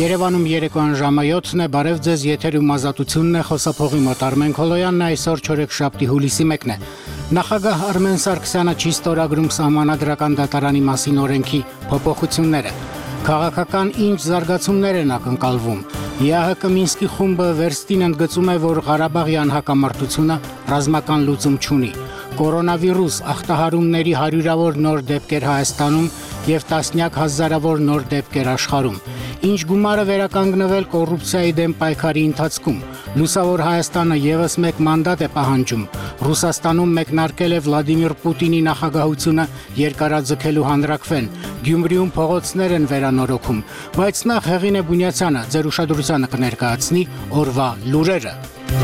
Երևանում երեկոյան ժամը 7-ն է, բարև ձեզ, եթերում ազատությունն է, խոսափողի մոտ Արմեն Քոլոյանն է, այսօր չորեքշաբթի հուլիսի 1-ն է։ Նախագահ Արմեն Սարգսյանը չի ստորագրում Սահմանադրական դատարանի մասին օրենքի փոփոխությունները։ Քաղաքական ինչ զարգացումներ են ակնկալվում։ ԵԱՀԿ Մինսկի խումբը վերստին ընդգծում է, որ Ղարաբաղյան հակամարտությունը ռազմական լուծում չունի։ Կորոնավիրուս ախտահարումների հարյուրավոր նոր դեպքեր Հայաստանում և տասնյակ հազարավոր նոր դեպքեր աշխարհում։ Ինչ գումարը վերականգնվել կոռուպցիայի դեմ պայքարի ընթացքում։ Լուսավոր Հայաստանը ևս մեկ մանդատ է պահանջում։ Ռուսաստանում մեկնարկել է Վլադիմիր Պուտինի նախագահությունը երկարաձգելու հանրաքվեն։ Գյումրիում փողոցներ են վերանորոգում։ Բայց նախ Հեղինե Բունյացյանը ձեր ուշադրությանը կներկայացնի օրվա լուրերը։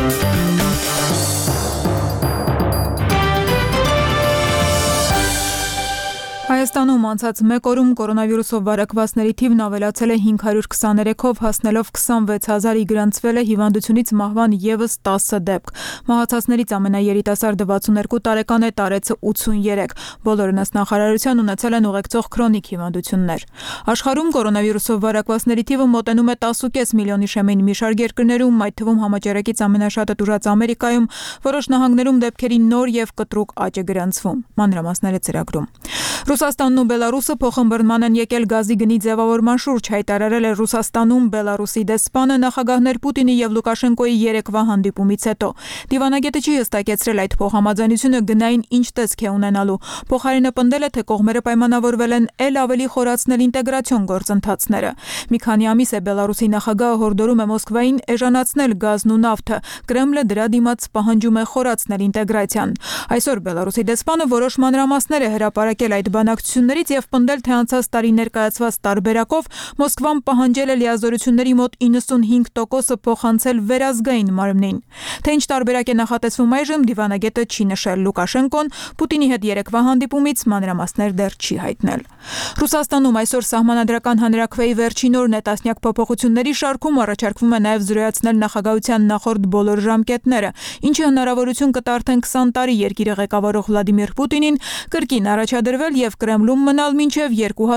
Հայաստանում անցած մեկ օրում կորոնավիրուսով վարակվածների թիվն ավելացել է 523-ով, հասնելով 26000-ի, գրանցվել է հիվանդությունից մահվան ևս 10 դեպք։ Մահացածներից ամենաերիտասարդը 62 տարեկան է, տարեցը 83։ Բոլորն ըստ նախարարության ունեցել են ուղեկցող քրոնիկ հիվանդություններ։ Աշխարհում կորոնավիրուսով վարակվածների թիվը մոտենում է 10.5 միլիոնի շեմին մի շարք երկրներում, այդ թվում համաճարակից ամենաշատը տուժած Ամերիկայում, որոշ նահանգներում դեպքերի նոր և կտրուկ աճ է գրանցվում։ Մանրամասները ծրագրում։ Ռուսաստանն ու Բելարուսը փոխըմբռնման են եկել գազի գնի ձևավորման շուրջ, հայտարարել է Ռուսաստանում Բելարուսի դեսպանը նախագահներ Պուտինի և Լուկաշենկոյի երեկվա հանդիպումից հետո։ Դիվանագետը չի հստակեցրել այդ փոխհամաձայնությունը գնային ինչ տեսք է ունենալու։ Փոխարենը պնդել է, թե կողմերը պայմանավորվել են էլ ավելի խորացնել ինտեգրացիոն գործընթացները։ Մի քանի ամիս է Բելարուսի նախագահը հորդորում է Մոսկվային էժանացնել գազն ու նավթը։ Կրեմլը դրա դիմաց պահանջում է խորացնել ինտեգրացիան։ Այսօր Բելարուսի դեսպանը որոշ մանրամասներ է հրապարակել այդ բանակցություններից և պնդել, թե անցած տարի ներկայացված տարբերակով Մոսկվան պահանջել է լիազորությունների մոտ 95%-ը փոխանցել վերազգային մարմնին։ Թե ինչ տարբերակ է նախատեսվում այժմ, դիվանագետը չի նշել։ Լուկաշենկոն Պուտինի հետ երեկվա հանդիպումից մանրամասներ դեռ չի հայտնել։ Ռուսաստանում այսօր Սահմանադրական հանրաքվեի վերջին օրն է, տասնյակ փոփոխությունների շարքում առաջարկվում է նաև զրոյացնել նախագահության նախորդ բոլոր ժամկետները, ինչը հնարավորություն կտա արդեն 20 տարի երկիրը ղեկավարող Վլադիմիր Պուտինին կրկին առաջադրվել և Կրեմլում մնալ մինչև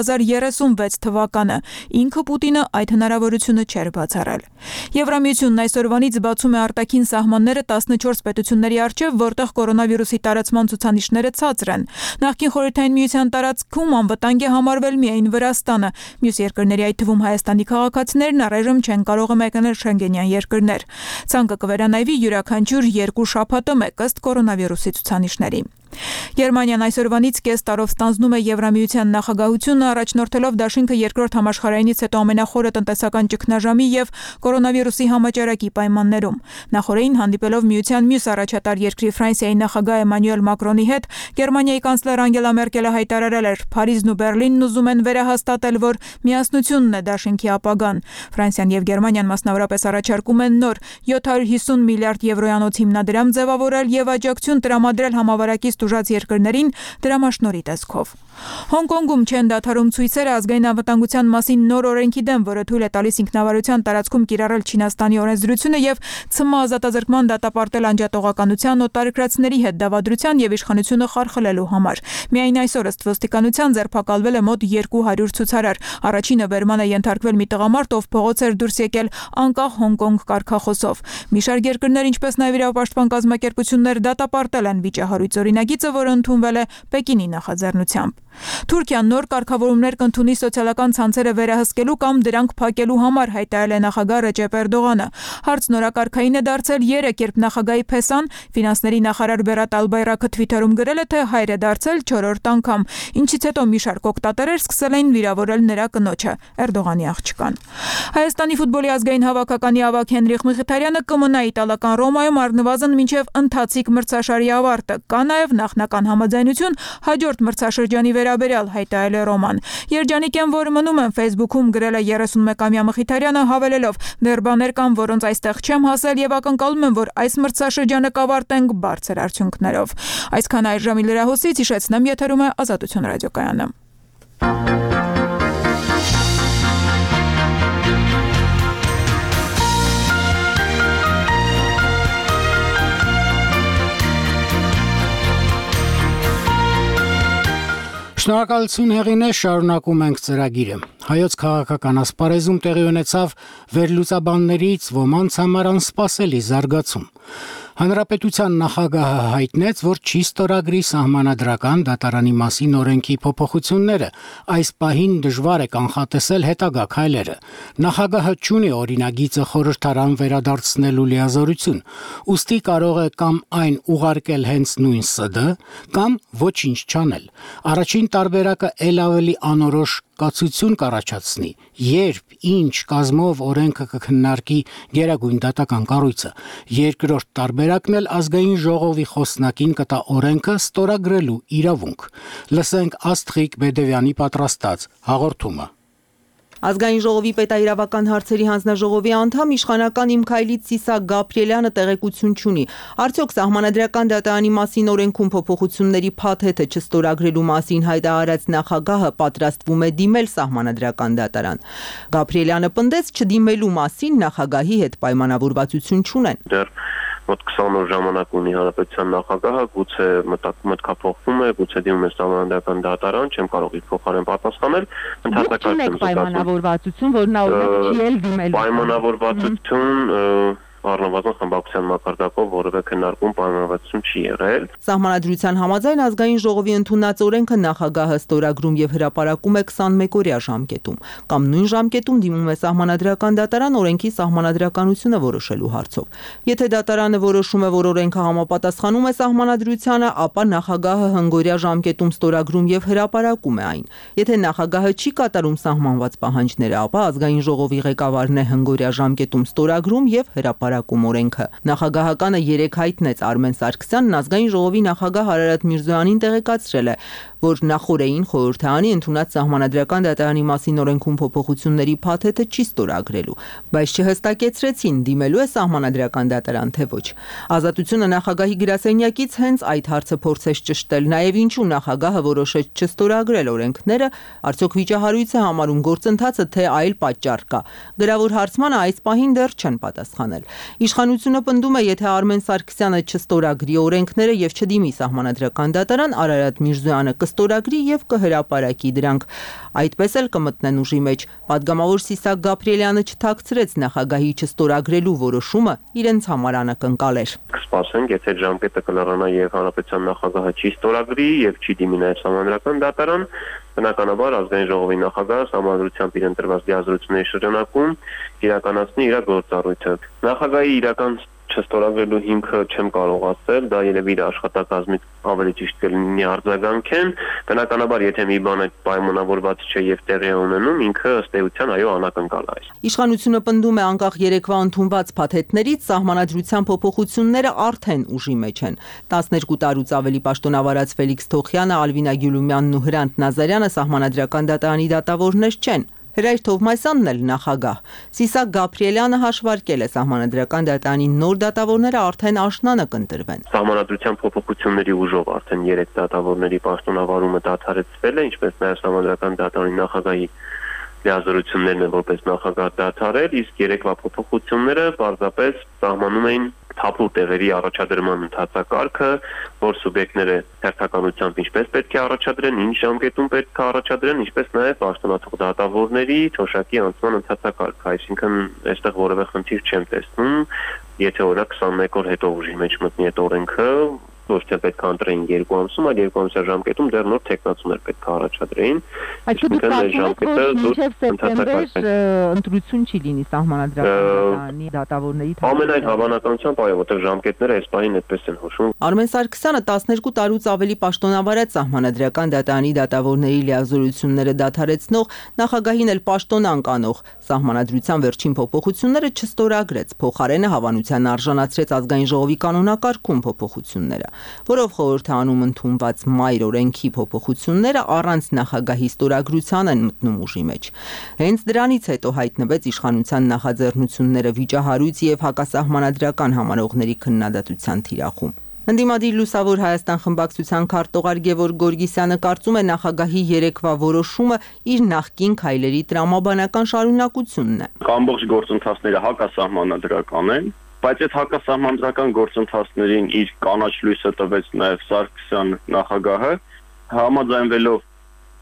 2036 թվականը։ Ինքը Պուտինը այդ հնարավորությունը չէր բացառել։ Եվրամիությունն այսօրվանից բացում է արտաքին սահմանները 14 պետությունների առջև, որտեղ կորոնավիրուսի տարածման ցուցանիշները ցածր են։ Նախկին Խորհրդային Միության տարածքում անվտանգ է համարվել միայն Վրաստանը։ Մյուս երկրների, այդ թվում Հայաստանի քաղաքացիներն առայժմ չեն կարող մեկնել Շենգենյան երկրներ։ Ցանկը կվերանայվի յուրաքանչյուր 2 շաբաթը մեկ ըստ կորոնավիրուսի ցուցանիշների։ Գերմանիան այսօրվանից կես տարով ստանձնում է Եվրամիության նախագահությունը, առաջնորդելով դաշինքը երկրորդ համաշխարհայինից հետո ամենախորը տնտեսական ճգնաժամի և կորոնավիրուսի համաճարակի պայմաններում։ Նախորդին հանդիպելով միության մյուս առաջատար երկրի Ֆրանսիայի նախագահ Էմանուել Մակրոնի հետ, Գերմանիայի կանցլեր Անգելա Մերկելը հայտարարել էր, Փարիզն ու Բեռլինն ուզում են վերահաստատել, որ միասնությունն է դաշինքի ապագան։ Ֆրանսիան և Գերմանիան մասնավորապես առաջարկում են նոր 750 միլիարդ եվրոյանոց հիմնադրամ ձևավորել և աջակցություն տրամադրել համավարակից տուժած երկրներին դրամաշնորհի տեսքով։ Հոնկոնգում չեն դադարում ցույցերը ազգային անվտանգության մասին նոր օրենքի դեմ, որը թույլ է տալիս ինքնավարության տարածքում կիրառել Չինաստանի օրենսդրությունը և ՑՄ ազատազրկման դատապարտել անջատողականության, օտարերկրացիների հետ դավադրության և իշխանությունը խարխլելու համար։ Միայն այսօր ըստ ոստիկանության ձերբակալվել է մոտ 200 ցուցարար։ Առաջինը բերման է ենթարկվել մի տղամարդ, ով փողոց էր դուրս եկել անկախ Հոնկոնգ կարգախոսով։ Մի շարք երկրներ, ինչպես նաև իրավապաշտպան կազմակերպություններ դատապարտել են վիճահարույց օրինագիծը, որը ընդունվել է Պեկինի նախաձեռնությամբ։ Թուրքիան նոր կարգավորումներ կընդունի սոցիալական ցանցերը վերահսկելու կամ դրանք փակելու համար, հայտարարել է նախագահ Ռեջեփ Էրդողանը։ Հարցն օրակարգային է դարձել 3, երբ նախագահի Փեսան, ֆինանսների նախարար Բերատ Ալբայրակը Թվիթերում գրել է, թե հայր է դարձել 4-րդ անգամ, ինչից հետո մի շարք օգտատերեր սկսել էին վիրավորել նրա կնոջը, Էրդողանի աղջկան։ Հայաստանի ֆուտբոլի ազգային հավաքականի ավագ Հենրիխ Մխիթարյանը կմնա իտալական Ռոմայում առնվազն մինչև ընթացիկ մրցաշարի ավարտը։ Կա նաև նախնական համաձայնություն հաջորդ մրցաշրջանի վերաբերյալ, հայտարարել է Ռոման։ Երջանիկ եմ, որ մնում եմ, Facebook-ում գրել է 31-ամյա Մխիթարյանը, հավելելով. «Դեռ բաներ կան, որոնց այստեղ չեմ հասել և ակնկալում եմ, որ այս մրցաշրջանը կավարտենք բարձր արդյունքներով»։ Այսքան այժմի լրահոսից հիշեցնեմ, եթերում է Ազատություն ռադիոկայանը։ Շնորհակալություն Հեղինե, շարունակում ենք ծրագիրը։ Հայոց քաղաքական ասպարեզում տեղի ունեցավ վերլուծաբաններից ոմանց համար անսպասելի զարգացում։ Հանրապետության նախագահը հայտնեց, որ չի ստորագրի սահմանադրական դատարանի մասին օրենքի փոփոխությունները, այս պահին դժվար է կանխատեսել հետագա քայլերը։ Նախագահը չունի օրինագիծը խորհրդարան վերադարձնելու լիազորություն, ուստի կարող է կամ այն ուղարկել հենց նույն ՍԴ, կամ ոչինչ չանել։ Առաջին տարբերակը ել ավելի անորոշ կացություն կառաջացնի, երբ, ինչ կազմով օրենքը կքննարկի Գերագույն դատական կառույցը։ Երկրորդ տարբերակն էլ ազգային ժողովի խոսնակին կտա օրենքը ստորագրելու իրավունք։ Լսենք Աստղիկ Բեդևյանի պատրաստած հաղորդումը։ Ազգային ժողովի պետաիրավական հարցերի հանձնաժողովի անդամ իշխանական Իմ քայլից Սիսակ Գաբրիելյանը տեղեկություն չունի։ Արդյոք սահմանադրական դատարանի մասին օրենքում փոփոխությունների փաթեթը չստորագրելու մասին հայտարարած նախագահը պատրաստվում է դիմել սահմանադրական դատարան։ Գաբրիելյանը պնդեց չդիմելու մասին նախագահի հետ պայմանավորվածություն չունեն։ Մոտ 20 օր ժամանակ ունի հանրապետության նախագահը, գուցե մտքափոխվում է, գուցե դիմում է սահմանադրական դատարան, չեմ կարող իր փոխարեն պատասխանել։ Ընդհանրապես պայմանավորվածություն, որ նա օրինակ չի էլ դիմել։ Պայմանավորվածություն առնվազն խմբակցության մակարդակով որևէ քննարկում պայմանավորվածություն չի եղել։ Սահմանադրության համաձայն ազգային ժողովի ընդունած օրենքը նախագահը ստորագրում եւ հրապարակում է 21-օրյա ժամկետում, կամ նույն ժամկետում դիմում է սահմանադրական դատարան օրենքի սահմանադրականությունը որոշելու հարցով։ Եթե դատարանը որոշում է, որ օրենքը համապատասխանում է սահմանադրությանը, ապա նախագահը հնգօրյա ժամկետում ստորագրում եւ հրապարակում է այն։ Եթե նախագահը չի կատարում սահմանված պահանջները, ապա ազգային ժողովի ղեկավարն է հնգօրյա ժամկետում ստորագրում եւ հրապարակում օրենքը։ Նախագահականը 3 հայտնեց Արմեն Սարգսյանն ազգային ժողովի նախագահ Արարատ Միրզոյանին տեղեկացրել է, որ նախորդային խորհրդարանի ընդունած սահմանադրական դատարանի մասին օրենքում փոփոխությունների փաթեթը չի ստորագրելու, բայց չհստակեցրեցին դիմելու է սահմանադրական դատարան թե ոչ։ Ազատությունը նախագահի գրասենյակից հենց այդ հարցը փորձեց ճշտել, նաև ինչու նախագահը որոշեց չստորագրել օրենքները, արդյոք վիճահարույց է համարում գործընթացը, թե այլ պատճառ կա։ Գրավոր հարցմանը այս պահին դեռ չեն պատասխանել։ Իշխանությունը պնդում է, եթե Արմեն Սարգսյանը չստորագրի օրենքները եւ չդիմի սահմանադրական դատարան, Արարատ Միրզոյանը կստորագրի եւ կհրապարակի դրանք։ Այդպես էլ կմտնեն ուժի մեջ։ Պատգամավոր Սիսակ Գաբրիելյանը չթաքցրեց նախագահի չստորագրելու որոշումը իրենց համար անակնկալ էր։ Կսպասենք, եթե ժամկետը կլրանա եւ հանրապետության նախագահը չի ստորագրի եւ չի դիմի նաեւ սահմանադրական դատարան, բնականաբար ազգային ժողովի նախագահը սահմանադրությամբ իր ընտրված լիազորությունների շրջանակում իրականացնի իր գործառույթը։ Նախագահի իրական չստորագրելու հիմքը չեմ կարող ասել, դա երևի իր աշխատակազմից ավելի ճիշտ կլինի արձագանքեն, բնականաբար եթե մի բան այդ պայմանավորված չէ եւ տեղի ունենում, ինքը ըստ էության այո անակնկալ է։ Իշխանությունը պնդում է անկախ երեկվա ընդունված փաթեթներից սահմանադրության փոփոխությունները արդեն ուժի մեջ են։ 12 տարուց ավելի պաշտոնավարած Ֆելիքս Թոխյանը, Ալվինա Գյուլումյանն ու Հրանտ Նազարյանը սահմանադրական դատարանի դատավորներ չեն։ Հրայր Թովմասյանն էլ նախագահ։ Սիսակ Գաբրիելյանը հաշվարկել է սահմանադրական դատարանի նոր դատավորները արդեն աշնանը կընտրվեն։ Սահմանադրության փոփոխությունների ուժով արդեն 3 դատավորների պաշտոնավարումը դադարեցվել է, ինչպես նաև սահմանադրական դատարանի նախագահի լիազորություններն են որպես նախագահ դադարել, իսկ երեկվա փոփոխությունները պարզապես սահմանում էին թափուր տեղերի առաջադրման ընթացակարգը, որ սուբյեկտները հերթականությամբ ինչպես պետք է առաջադրեն, ինչ ժամկետում պետք է առաջադրեն, ինչպես նաև պաշտոնաթող դատավորների թոշակի անցման ընթացակարգը, այսինքն այստեղ որևէ խնդիր չեմ տեսնում, եթե օրինակ 21 օր հետո ուժի մեջ մտնի այդ օրենքը, ոչ թե պետք է ընտրեին 2 ամսում, այլ 2 ամսյա ժամկետում դեռ նոր տեխնացումներ պետք է առաջադրեին։ Այսինքն այս ժամկետը սեպտեմբեր ընտրություն չի լինի սահմանադրական դատավորների թվով։ Ամենայն հավանականությամբ այո, որտեղ ժամկետները այս պահին այդպես են հուշում։ Արմեն Սարգսյանը 12 տարուց ավելի պաշտոնավարած սահմանադրական դատարանի դատավորների լիազորությունները դադարեցնող, նախագահին էլ պաշտոնան կանող սահմանադրության վերջին փոփոխությունները չստորագրեց, փոխարենը հավանության արժանացրեց ազգային ժողովի կանոնակարգում փոփոխությունները, որով խորհրդարանում ընդունված մայր օրենքի փոփոխությունները առանց նախագահի ստորագրության են մտնում ուժի մեջ։ Հենց դրանից հետո հայտնվեց իշխանության նախաձեռնությունները վիճահարույց եւ հակասահմանադրական համարողների քննադատության թիրախում։ Ընդդիմադիր Լուսավոր Հայաստան խմբակցության քարտուղար Գևորգ Գորգիսյանը կարծում է նախագահի երեկվա որոշումը իր նախկին քայլերի տրամաբանական շարունակությունն է։ Ամբողջ գործընթացները հակասահմանադրական են, բայց այդ հակասահմանադրական գործընթացներին իր կանաչ լույսը տվեց նաև Սարգսյան նախագահը, համաձայնվելով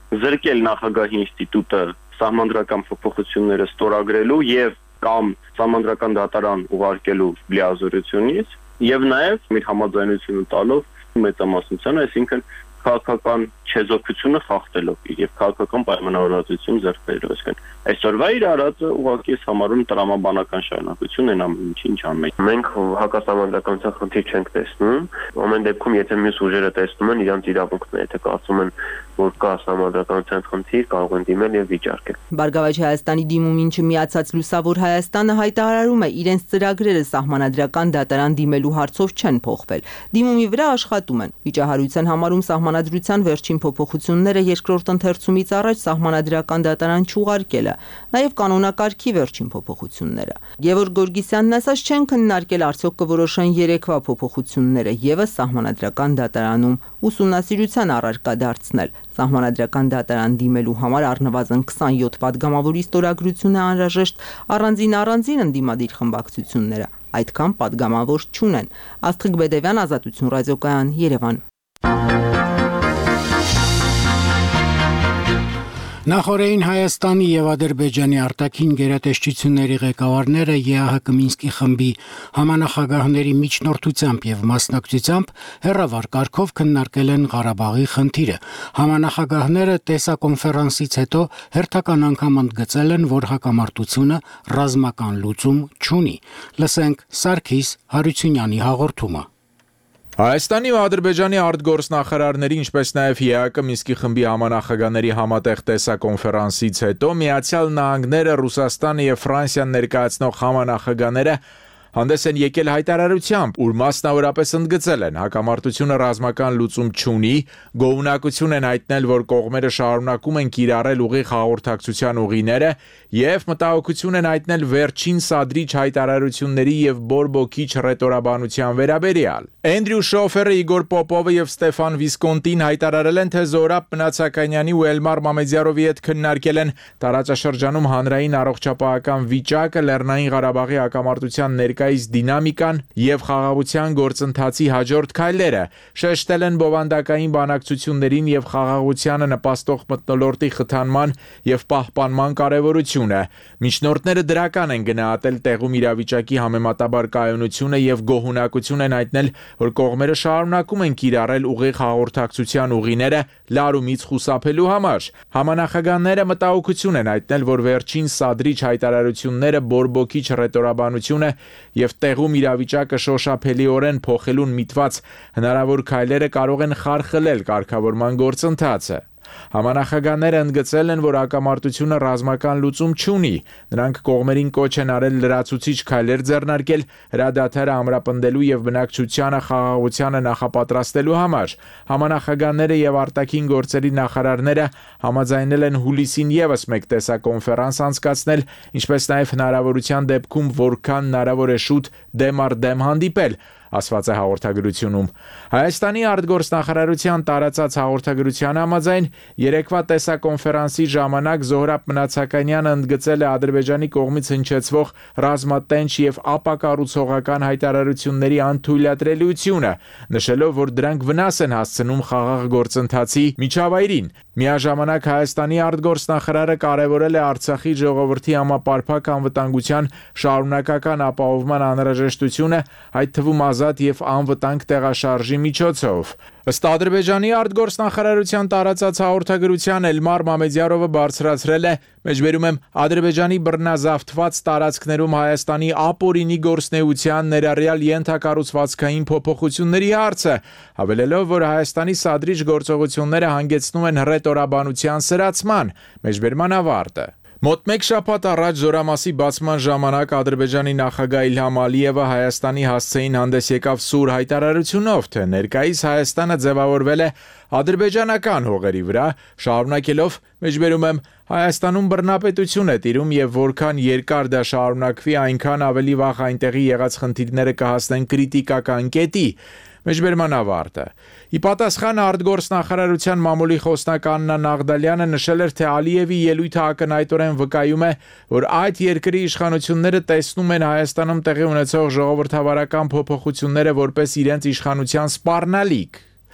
զրկել նախագահի ինստիտուտը սահմանադրական փոփոխությունները ստորագրելու եւ կամ սահմանադրական դատարան ուղարկելու լիազորությունից եւ նաեւ մեր համաձայնությունը տալով մեծամասնության, այսինքն քաղաքական չեզոքությունը խախտելով եւ քաղաքական պայմանավորվածություն ձեռք բերելով, այսինքն այսօրվա իր արածը ուղղակի համարում տրամաբանական շարունակություն են ամեն ինչ անում։ Մենք հակասահմանադրականության խնդիր չենք տեսնում, ամեն դեպքում եթե մյուս ուժերը տեսնում են իրանց իրավունքն է, եթե կարծում են որ կա սահմանադրականության խնդիր, կարող են դիմել եւ վիճարկել։ Բարգավաճ Հայաստանի դիմումին չմիացած Լուսավոր Հայաստանը հայտարարում է իրենց ծրագրերը սահմանադրական դատարան դիմելու հարցով չեն փոխվել։ Դիմումի վրա աշխատում են։ Վիճահարույց են համարում սահմանադրության վերջին փոփոխությունները երկրորդ ընթերցումից առաջ սահմանադրական դատարան չուղարկելը, նաեւ կանոնակարգի վերջին փոփոխությունները։ Գևորգ Գորգիսյանն ասաց չեն քննարկել արդյոք կորոշեն երեկվա փոփոխությունները եւս սահմանադրական դատարանում ուսումնասիրության առարկա դարձնել։ Սահմանադրական դատարան դիմելու համար առնվազն 27 պատգամավորի ստորագրությունը անհրաժեշտ առանձին ընդդիմադիր խմբակցությունները այդքան պատգամավոր չունեն։ Աստղիկ Բեդևյան, Ազատություն ռադիոկայան, Երևան։ Նախորդին Հայաստանի եւ Ադրբեջանի արտաքին գերատեսչությունների ղեկավարները ԵԱՀԿ Մինսկի խմբի համանախագահների միջնորդությամբ եւ մասնակցությամբ հերավար կարգով քննարկել են Ղարաբաղի խնդիրը։ Համանախագահները տեսակոնֆերանսից հետո հերթական անգամ ընդգծել են, որ հակամարտությունը ռազմական լուծում չունի։ Լսենք Սարգիս Հարությունյանի հաղորդումը։ Հայաստանի ու Ադրբեջանի արտգործնախարարների, ինչպես նաև ԵԱՀԿ Մինսկի խմբի համանախագահների համատեղ տեսակոնֆերանսից հետո Միացյալ Նահանգները, Ռուսաստանը եւ Ֆրանսիան ներկայացնող համանախագահները հանդես են եկել հայտարարությամբ, ուր մասնավորապես ընդգծել են հակամարտությունը ռազմական լուծում չունի, գոհունակություն են հայտնել, որ կողմերը շարունակում են կիրառել ուղիղ հաղորդակցության ուղիները եւ մտահոգություն են հայտնել վերջին սադրիչ հայտարարությունների եւ բորբոքիչ ռետորաբանության վերաբերյալ։ Էնդրյու Շոֆերը, Իգոր Պոպովը եւ Ստեֆան Վիսկոնտին հայտարարել են, թե Զորաբ Մնացականյանի ու Էլմար Մամեդյարովի հետ քննարկել են տարածաշրջանում հանրային առողջապահական վիճակը, Լեռնային Ղարաբաղի հակամարտության ներկայիս դինամիկան եւ խաղաղության գործընթացի հաջորդ քայլերը, շեշտել են բովանդակային բանակցություններին եւ խաղաղությանը նպաստող մթնոլորտի խթանման եւ պահպանման կարեւորությունը։ Միջնորդները դրական են գնահատել տեղում իրավիճակի համեմատաբար կայունությունը եւ գոհունակություն են հայտնել, որ կողմերը շարունակում են կիրառել ուղիղ հաղորդակցության ուղիները լարումից խուսափելու համար։ Համանախագահները մտահոգություն են հայտնել, որ վերջին սադրիչ հայտարարությունները, բորբոքիչ ռետորաբանությունը եւ տեղում իրավիճակը շոշափելիորեն փոխելուն միտված հնարավոր քայլերը կարող են խարխլել կարգավորման գործընթացը։ Համանախագահները ընդգծել են, որ հակամարտությունը ռազմական լուծում չունի։ Նրանք կողմերին կոչ են արել լրացուցիչ քայլեր ձեռնարկել հրադադարը ամրապնդելու եւ բնակչությանը խաղաղությանը նախապատրաստելու համար։ Համանախագահները եւ արտաքին գործերի նախարարները համաձայնել են հուլիսին եւս մեկ տեսակոնֆերանս անցկացնել, ինչպես նաեւ հնարավորության դեպքում որքան հնարավոր է շուտ դեմ առ դեմ հանդիպել, ասված է հաղորդագրությունում։ Հայաստանի արտգործնախարարության տարածած հաղորդագրության համաձայն երեկվա տեսակոնֆերանսի ժամանակ Զոհրաբ Մնացականյանը ընդգծել է Ադրբեջանի կողմից հնչեցվող ռազմատենչ եւ ապակառուցողական հայտարարությունների անթույլատրելիությունը, նշելով, որ դրանք վնաս են հասցնում խաղաղ գործընթացի միջավայրին։ Միաժամանակ Հայաստանի արտգործնախարարը կարևորել է Արցախի ժողովրդի համապարփակ անվտանգության շարունակական ապահովման անհրաժեշտությունը, այդ թվում ազատ եւ անվտանգ տեղաշարժի միջոցով։ Ըստ Ադրբեջանի արտգործնախարարության տարածած հաղորդագրության Էլմար Մամեդյարովը բարձրացրել է, մեջբերում եմ Ադրբեջանի բռնազավթված տարածքներում Հայաստանի ապօրինի գործնեության ներառյալ ենթակառուցվածքային փոփոխությունների հարցը, հավելելով, որ Հայաստանի սադրիչ գործողությունները հանգեցնում են հռետորաբանության սրացման, մեջբերման ավարտը։ Մոտ մեկ շաբաթ առաջ զորամասի բացման ժամանակ Ադրբեջանի նախագահ Իլհամ Ալիևը Հայաստանի հասցեին հանդես եկավ սուր հայտարարությունով, թե ներկայիս Հայաստանը ձևավորվել է ադրբեջանական հողերի վրա, շարունակելով, մեջբերում եմ, Հայաստանում բռնապետություն է տիրում եւ որքան երկար դա շարունակվի, այնքան ավելի վաղ այնտեղի եղած խնդիրները կհասնեն կրիտիկական կետի։ Մեջբերման ավարտը։ Ի պատասխան արտգործնախարարության մամուլի խոսնակ Աննա Նաղդալյանը նշել էր, թե Ալիևի ելույթը ակնհայտորեն վկայում է, որ այդ երկրի իշխանությունները տեսնում են Հայաստանում տեղի ունեցող ժողովրդավարական փոփոխությունները որպես իրենց իշխանության սպառնալիք։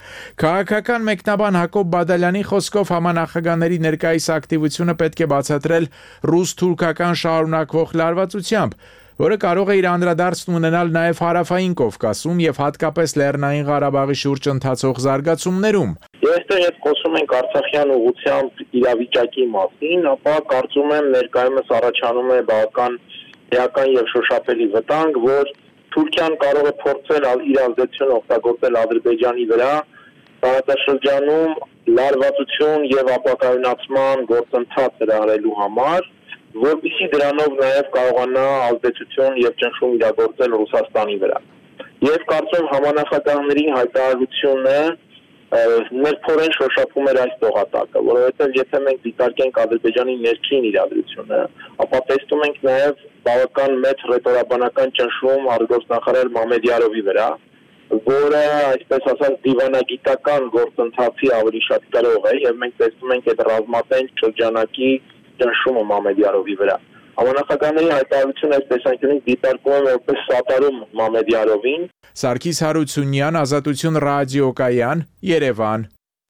Քաղաքական մեկնաբան Հակոբ Բադալյանի խոսքով համանախագահների ներկայիս ակտիվությունը պետք է բացատրել ռուս-թուրքական շարունակվող լարվածությամբ, որը կարող է իր անդրադարձն ունենալ նաև հարավային Կովկասում եւ հատկապես Լեռնային Ղարաբաղի շուրջ ընթացող զարգացումներում։ Եթե խոսում ենք Արցախյան ուղղությամբ իրավիճակի մասին, ապա կարծում եմ ներկայումս առաջանում է բավական էական եւ շոշափելի վտանգ, որ Թուրքիան կարող է փորձել իր ազդեցությունը օգտագործել Ադրբեջանի վրա տարածաշրջանում լարվածություն եւ ապակայունացման գործընթաց հրահրելու համար, որպեսզի դրանով նաև կարողանա ազդեցություն եւ ճնշում իրագործել Ռուսաստանի վրա։ Եվ կարծում համանախագահների հայտարարությունը ներփորեն շոշափում էր այս տողատակը, որովհետեւ եթե մենք դիտարկենք Ադրբեջանի ներքին իրադրությունը, ապա տեսնում ենք նաև բավական մեծ ռետորաբանական ճնշում արտգործնախարար Մամեդյարովի վրա, որը այսպես ասած դիվանագիտական գործընթացի ավելի շատ գրող է եւ մենք տեսնում ենք այդ ռազմատենչ շրջանակի ճնշումը Մամեդյարովի վրա։ Համանախագահների հայտարարությունը այս տեսանկյունից դիտարկվում է որպես սատարում Մամեդյարովին։ Սարգիս Հարությունյան, Ազատություն ռադիոկայան, Երևան։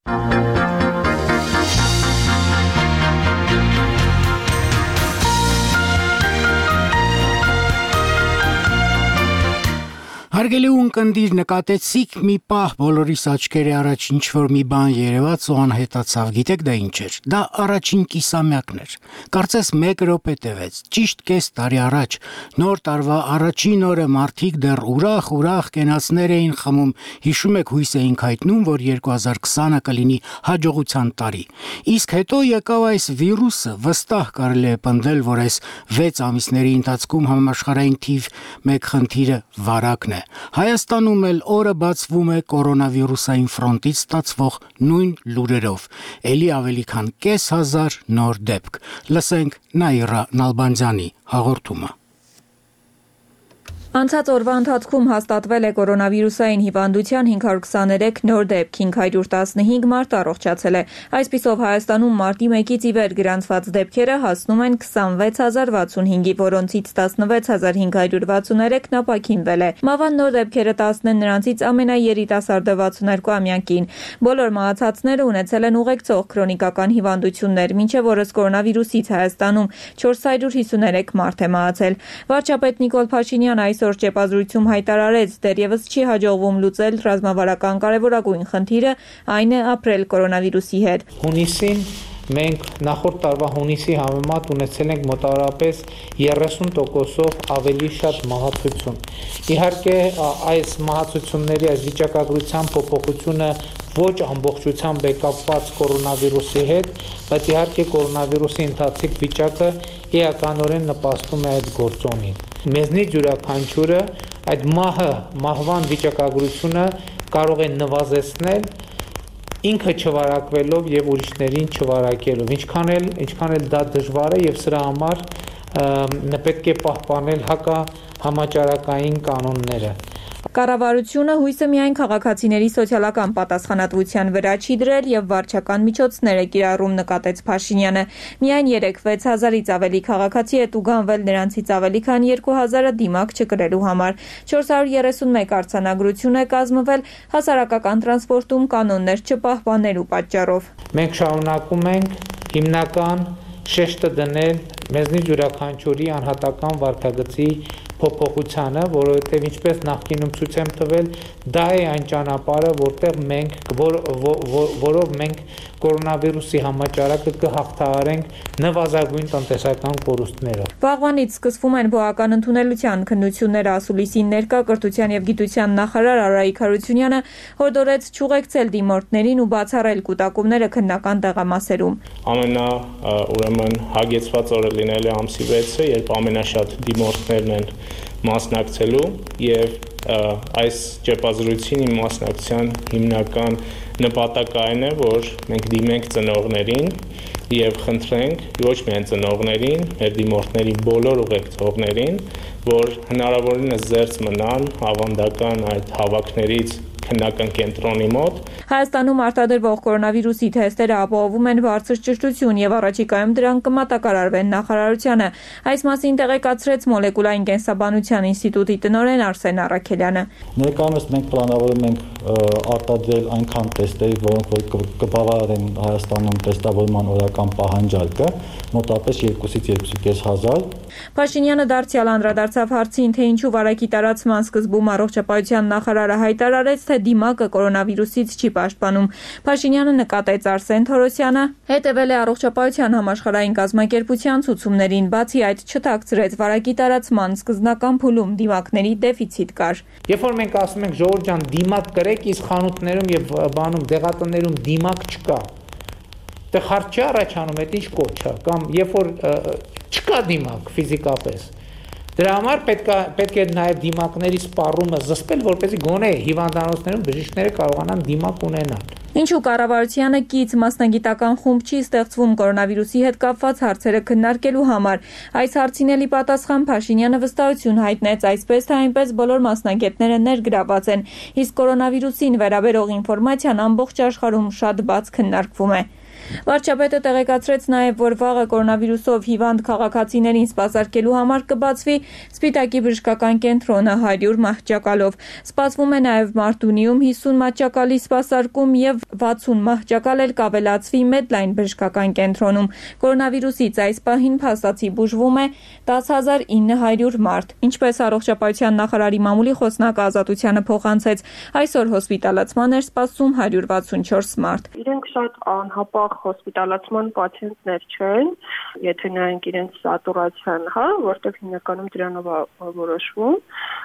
Հարգելի ունկնդիր, նկատեցիք մի պահ բոլորիս աչքերի առաջ ինչ-որ մի բան երևաց ու անհետացավ, գիտեք դա ինչ էր, դա առաջին կիսամյակն էր, կարծես 1 րոպե տևեց, ճիշտ կես տարի առաջ, նոր տարվա առաջին օրը մարդիկ դեռ ուրախ կենացներ էին խմում, հիշում եք հույս էինք հայտնում, որ 2020-ը կլինի հաջողության տարի, իսկ հետո եկավ այս վիրուսը, վստահ կարելի է պնդել, որ այս 6 ամիսների ընթացքում համաշխարհային թիվ 1 խնդիրը վարակն է։ Հայաստանում էլ օրը բացվում է կորոնավիրուսային ֆրոնտից ստացվող նույն լուրերով, էլի ավելի քան կես հազար նոր դեպք։ Լսենք Նաիրա Նալբանդյանի հաղորդումը։ Անցած օրվա ընթացքում հաստատվել է կորոնավիրուսային հիվանդության 523 նոր դեպք, 515 մարդ առողջացել է։ Այսպիսով Հայաստանում մարտի 1-ից ի վեր գրանցված դեպքերը հասնում են 26065-ի, որոնցից 16563-ն ապաքինվել է։ Մահվան նոր դեպքերը 10-ն են նրանցից ամենաերիտասարդը 62-ամյակին։ Բոլոր մահացածները ունեցել են ուղեկցող քրոնիկական հիվանդություններ, մինչև օրս կորոնավիրուսից Հայաստանում 453 մարդ է մահացել։ Վարչապետ Նիկոլ Փաշինյան այսօր ճեպազրույցում հայտարարեց, դեռևս չի հաջողվում լուծել ռազմավարական կարևորագույն խնդիրը, այն է ապրել կորոնավիրուսի հետ։ Հունիսին մենք նախորդ տարվա հունիսի համեմատ ունեցել ենք մոտավորապես 30%-ով ավելի շատ մահացություն։ Իհարկե այս մահացությունների այս վիճակագրության փոփոխությունը ոչ ամբողջությամբ է կապված կորոնավիրուսի հետ, բայց իհարկե կորոնավիրուսի ընթացիկ վիճակը էականորեն նպաստում է այդ գործոնին։ Մեզնից յուրաքանչյուրը այդ մահվան վիճակագրությունը կարող է նվազեցնել ինքը չվարակվելով եւ ուրիշներին չվարակելով, ինչքան էլ դա դժվար է եւ սրա համար պետք է պահպանել համաճարակային կանոնները։ Կառավարությունը հույսը միայն քաղաքացիների սոցիալական պատասխանատվության վրա չի դրել եւ վարչական միջոցներ է կիրառում, նկատեց Փաշինյանը։ Միայն 3-6000-ից ավելի քաղաքացի է տուգանվել, նրանցից ավելի քան 2000-ը դիմակ չկրելու համար։ 431 արձանագրություն է կազմվել հասարակական տրանսպորտում կանոններ չպահպանելու պատճառով։ Մենք շարունակում ենք հիմնական շեշտը դնել մեզնից յուրաքանչյուրի անհատական վարքագծի փոփոխությանը, որովհետև ինչպես նախկինում ցույց եմ տվել, դա է այն ճանապարհը, որով մենք կորոնավիրուսի համաճարակը կհաղթահարենք նվազագույն տնտեսական կորուստներով։ Վաղվանից սկսվում են բողոքական ընդունելության քննությունները, ասուլիսին ներկա կրթության եւ գիտության նախարար Արայիկ Հարությունյանը հորդորեց չուղեկցել դիմորդներին ու բացառել կուտակումները քննական տեղամասերում։ Ուրեմն հագեցված օրը լինել է ամսի 6-ը, երբ ամենաշատ դիմորդներն են մասնակցելու եւ այս ճեպազրույցին իմ մասնակցության հիմնական նպատակը այն է, որ մենք դիմենք ծնողներին եւ խնդրենք ոչ միայն ծնողներին, մեր դիմորդների բոլոր ուղեկցողներին, որ հնարավորինս զերծ մնան ավանդական այդ հավաքներից քննական կենտրոնի մոտ։ Հայաստանում արտադրվող կորոնավիրուսի թեստերը ապահովում են բարձր ճշտություն եւ առաջիկայում դրանք կմատակարարվեն նախարարությանը։ Այս մասին տեղեկացրեց մոլեկուլային կենսաբանության ինստիտուտի տնօրեն Արսեն Առաքելյանը։ Ներկայումս մենք պլանավորում ենք արտադրել այնքան տեստեր, որոնք կբավարարեն Հայաստանում տեստավորման օրական պահանջարկը, մոտավորապես 2-ից 2.500։ Փաշինյանը դարձյալ անդրադարձավ հարցին, թե ինչու վարակի տարածման սկզբում առողջապահության նախարարը հայտարարեց, թե դիմակը կորոնավիրուսից չի պաշտպանում։ Փաշինյանը նկատեց Արսեն Թորոսյանը հետևել է առողջապահության համաշխարհային կազմակերպության ցուցումներին, բացի այդ չթաքցրեց վարակի տարածման սկզբնական փուլում դիմակների դեֆիցիտ կար։ Երբ որ մենք ասում ենք ժողովուրդ ջան դիմակ կրեք, իսկ խանութներում եւ բանում դեղատներում դիմակ չկա, դե հարց չի առաջանում, այդ ինչ կոչ է, կամ երբ որ չկա դիմակ ֆիզիկապես, դրա համար պետք է նաև դիմակների սպառումը զսպել, որպեսզի գոնե հիվանդանոցներում բժիշկները կարողանան դիմակ ունենալ։ Ինչու կառավարությանը կից մասնագիտական խումբ չի ստեղծվում կորոնավիրուսի հետ կապված հարցերը քննարկելու համար։ Այս հարցին էլի պատասխան Փաշինյանը վստահություն հայտնեց, այսպես թե այնպես բոլոր մասնագետները ներգրաված են, իսկ կորոնավիրուսին վերաբերող ինֆորմացիան ամբողջ աշխարհում շատ բաց քննարկվում է։ Վարչապետը տեղեկացրեց նաև, որ վաղը կորոնավիրուսով հիվանդ քաղաքացիներին սպասարկելու համար կբացվի Սպիտակի բժշկական կենտրոնը 100 մահճակալով։ Սպասվում է նաև Մարտունիում 50 մահճակալի սպասարկում եւ 60 մահճակալ էլ կավելացվի Մեդլայն բժշկական կենտրոնում։ Կորոնավիրուսից այս պահին փաստացի բուժվում է 10900 մարդ։ Ինչպես առողջապահության նախարարի մամուլի խոսնակ Ազատությանը փոխանցեց, այսօր հոսպիտալացման էր սպասում 164 մարդ։ Իրենք շատ անհապաղ հոսպիտալացման պացիենտներ չեն, եթե նայենք իրենց սատուրացիան, որտեղ հիմնականում դրանով է որոշվում,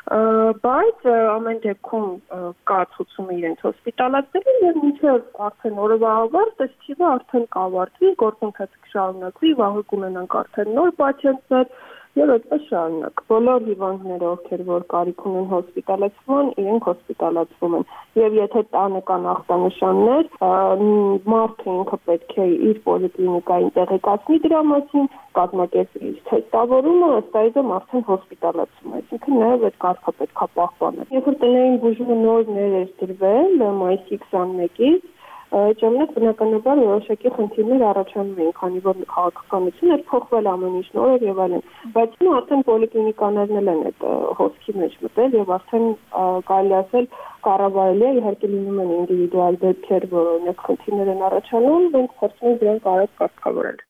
բայց ամեն դեպքում կա ցուցումը իրենց հոսպիտալացնելու եւ մինչեւ արդեն օրվա ավարտ այս թիվը արդեն կավարտվի, գործընթացը կշարունակվի, վաղը կունենանք արդեն նոր պացիենտներ եւ այդպես շարունակ։ Բոլոր հիվանդները, ովքեր որ կարիք ունեն հոսպիտալացման, իրենք հոսպիտալացվում են։ Եվ եթե տանը կան ախտանշաններ, մարդը ինքը պետք է իր պոլիկլինիկային տեղեկացնի դրա մասին, կազմակերպի իր թեստավորումը, ըստ այդմ արդեն հոսպիտալացում է։ Այսինքն նաեւ այդ կարգը պետք է պահպանել։ Երբ որ տնային բուժումը նոր էր դրվել մայիսի 21-ից, ժամանակ բնականաբար որոշակի խնդիրներ առաջանում էին, քանի որ քաղաքականությունը փոխվել ամեն ինչ նոր եւ այլն, բայց նույն արդեն պոլիկլինիկաներն էլ են այդ հոսքի մեջ մտել եւ արդեն կարելի ասել կառավարելի է, իհարկե լինում են ինդիվիդուալ դեպքեր, որ օրինակ խնդիրներ են առաջանում, մենք փորձում ենք դրանք արագ կարգավորել։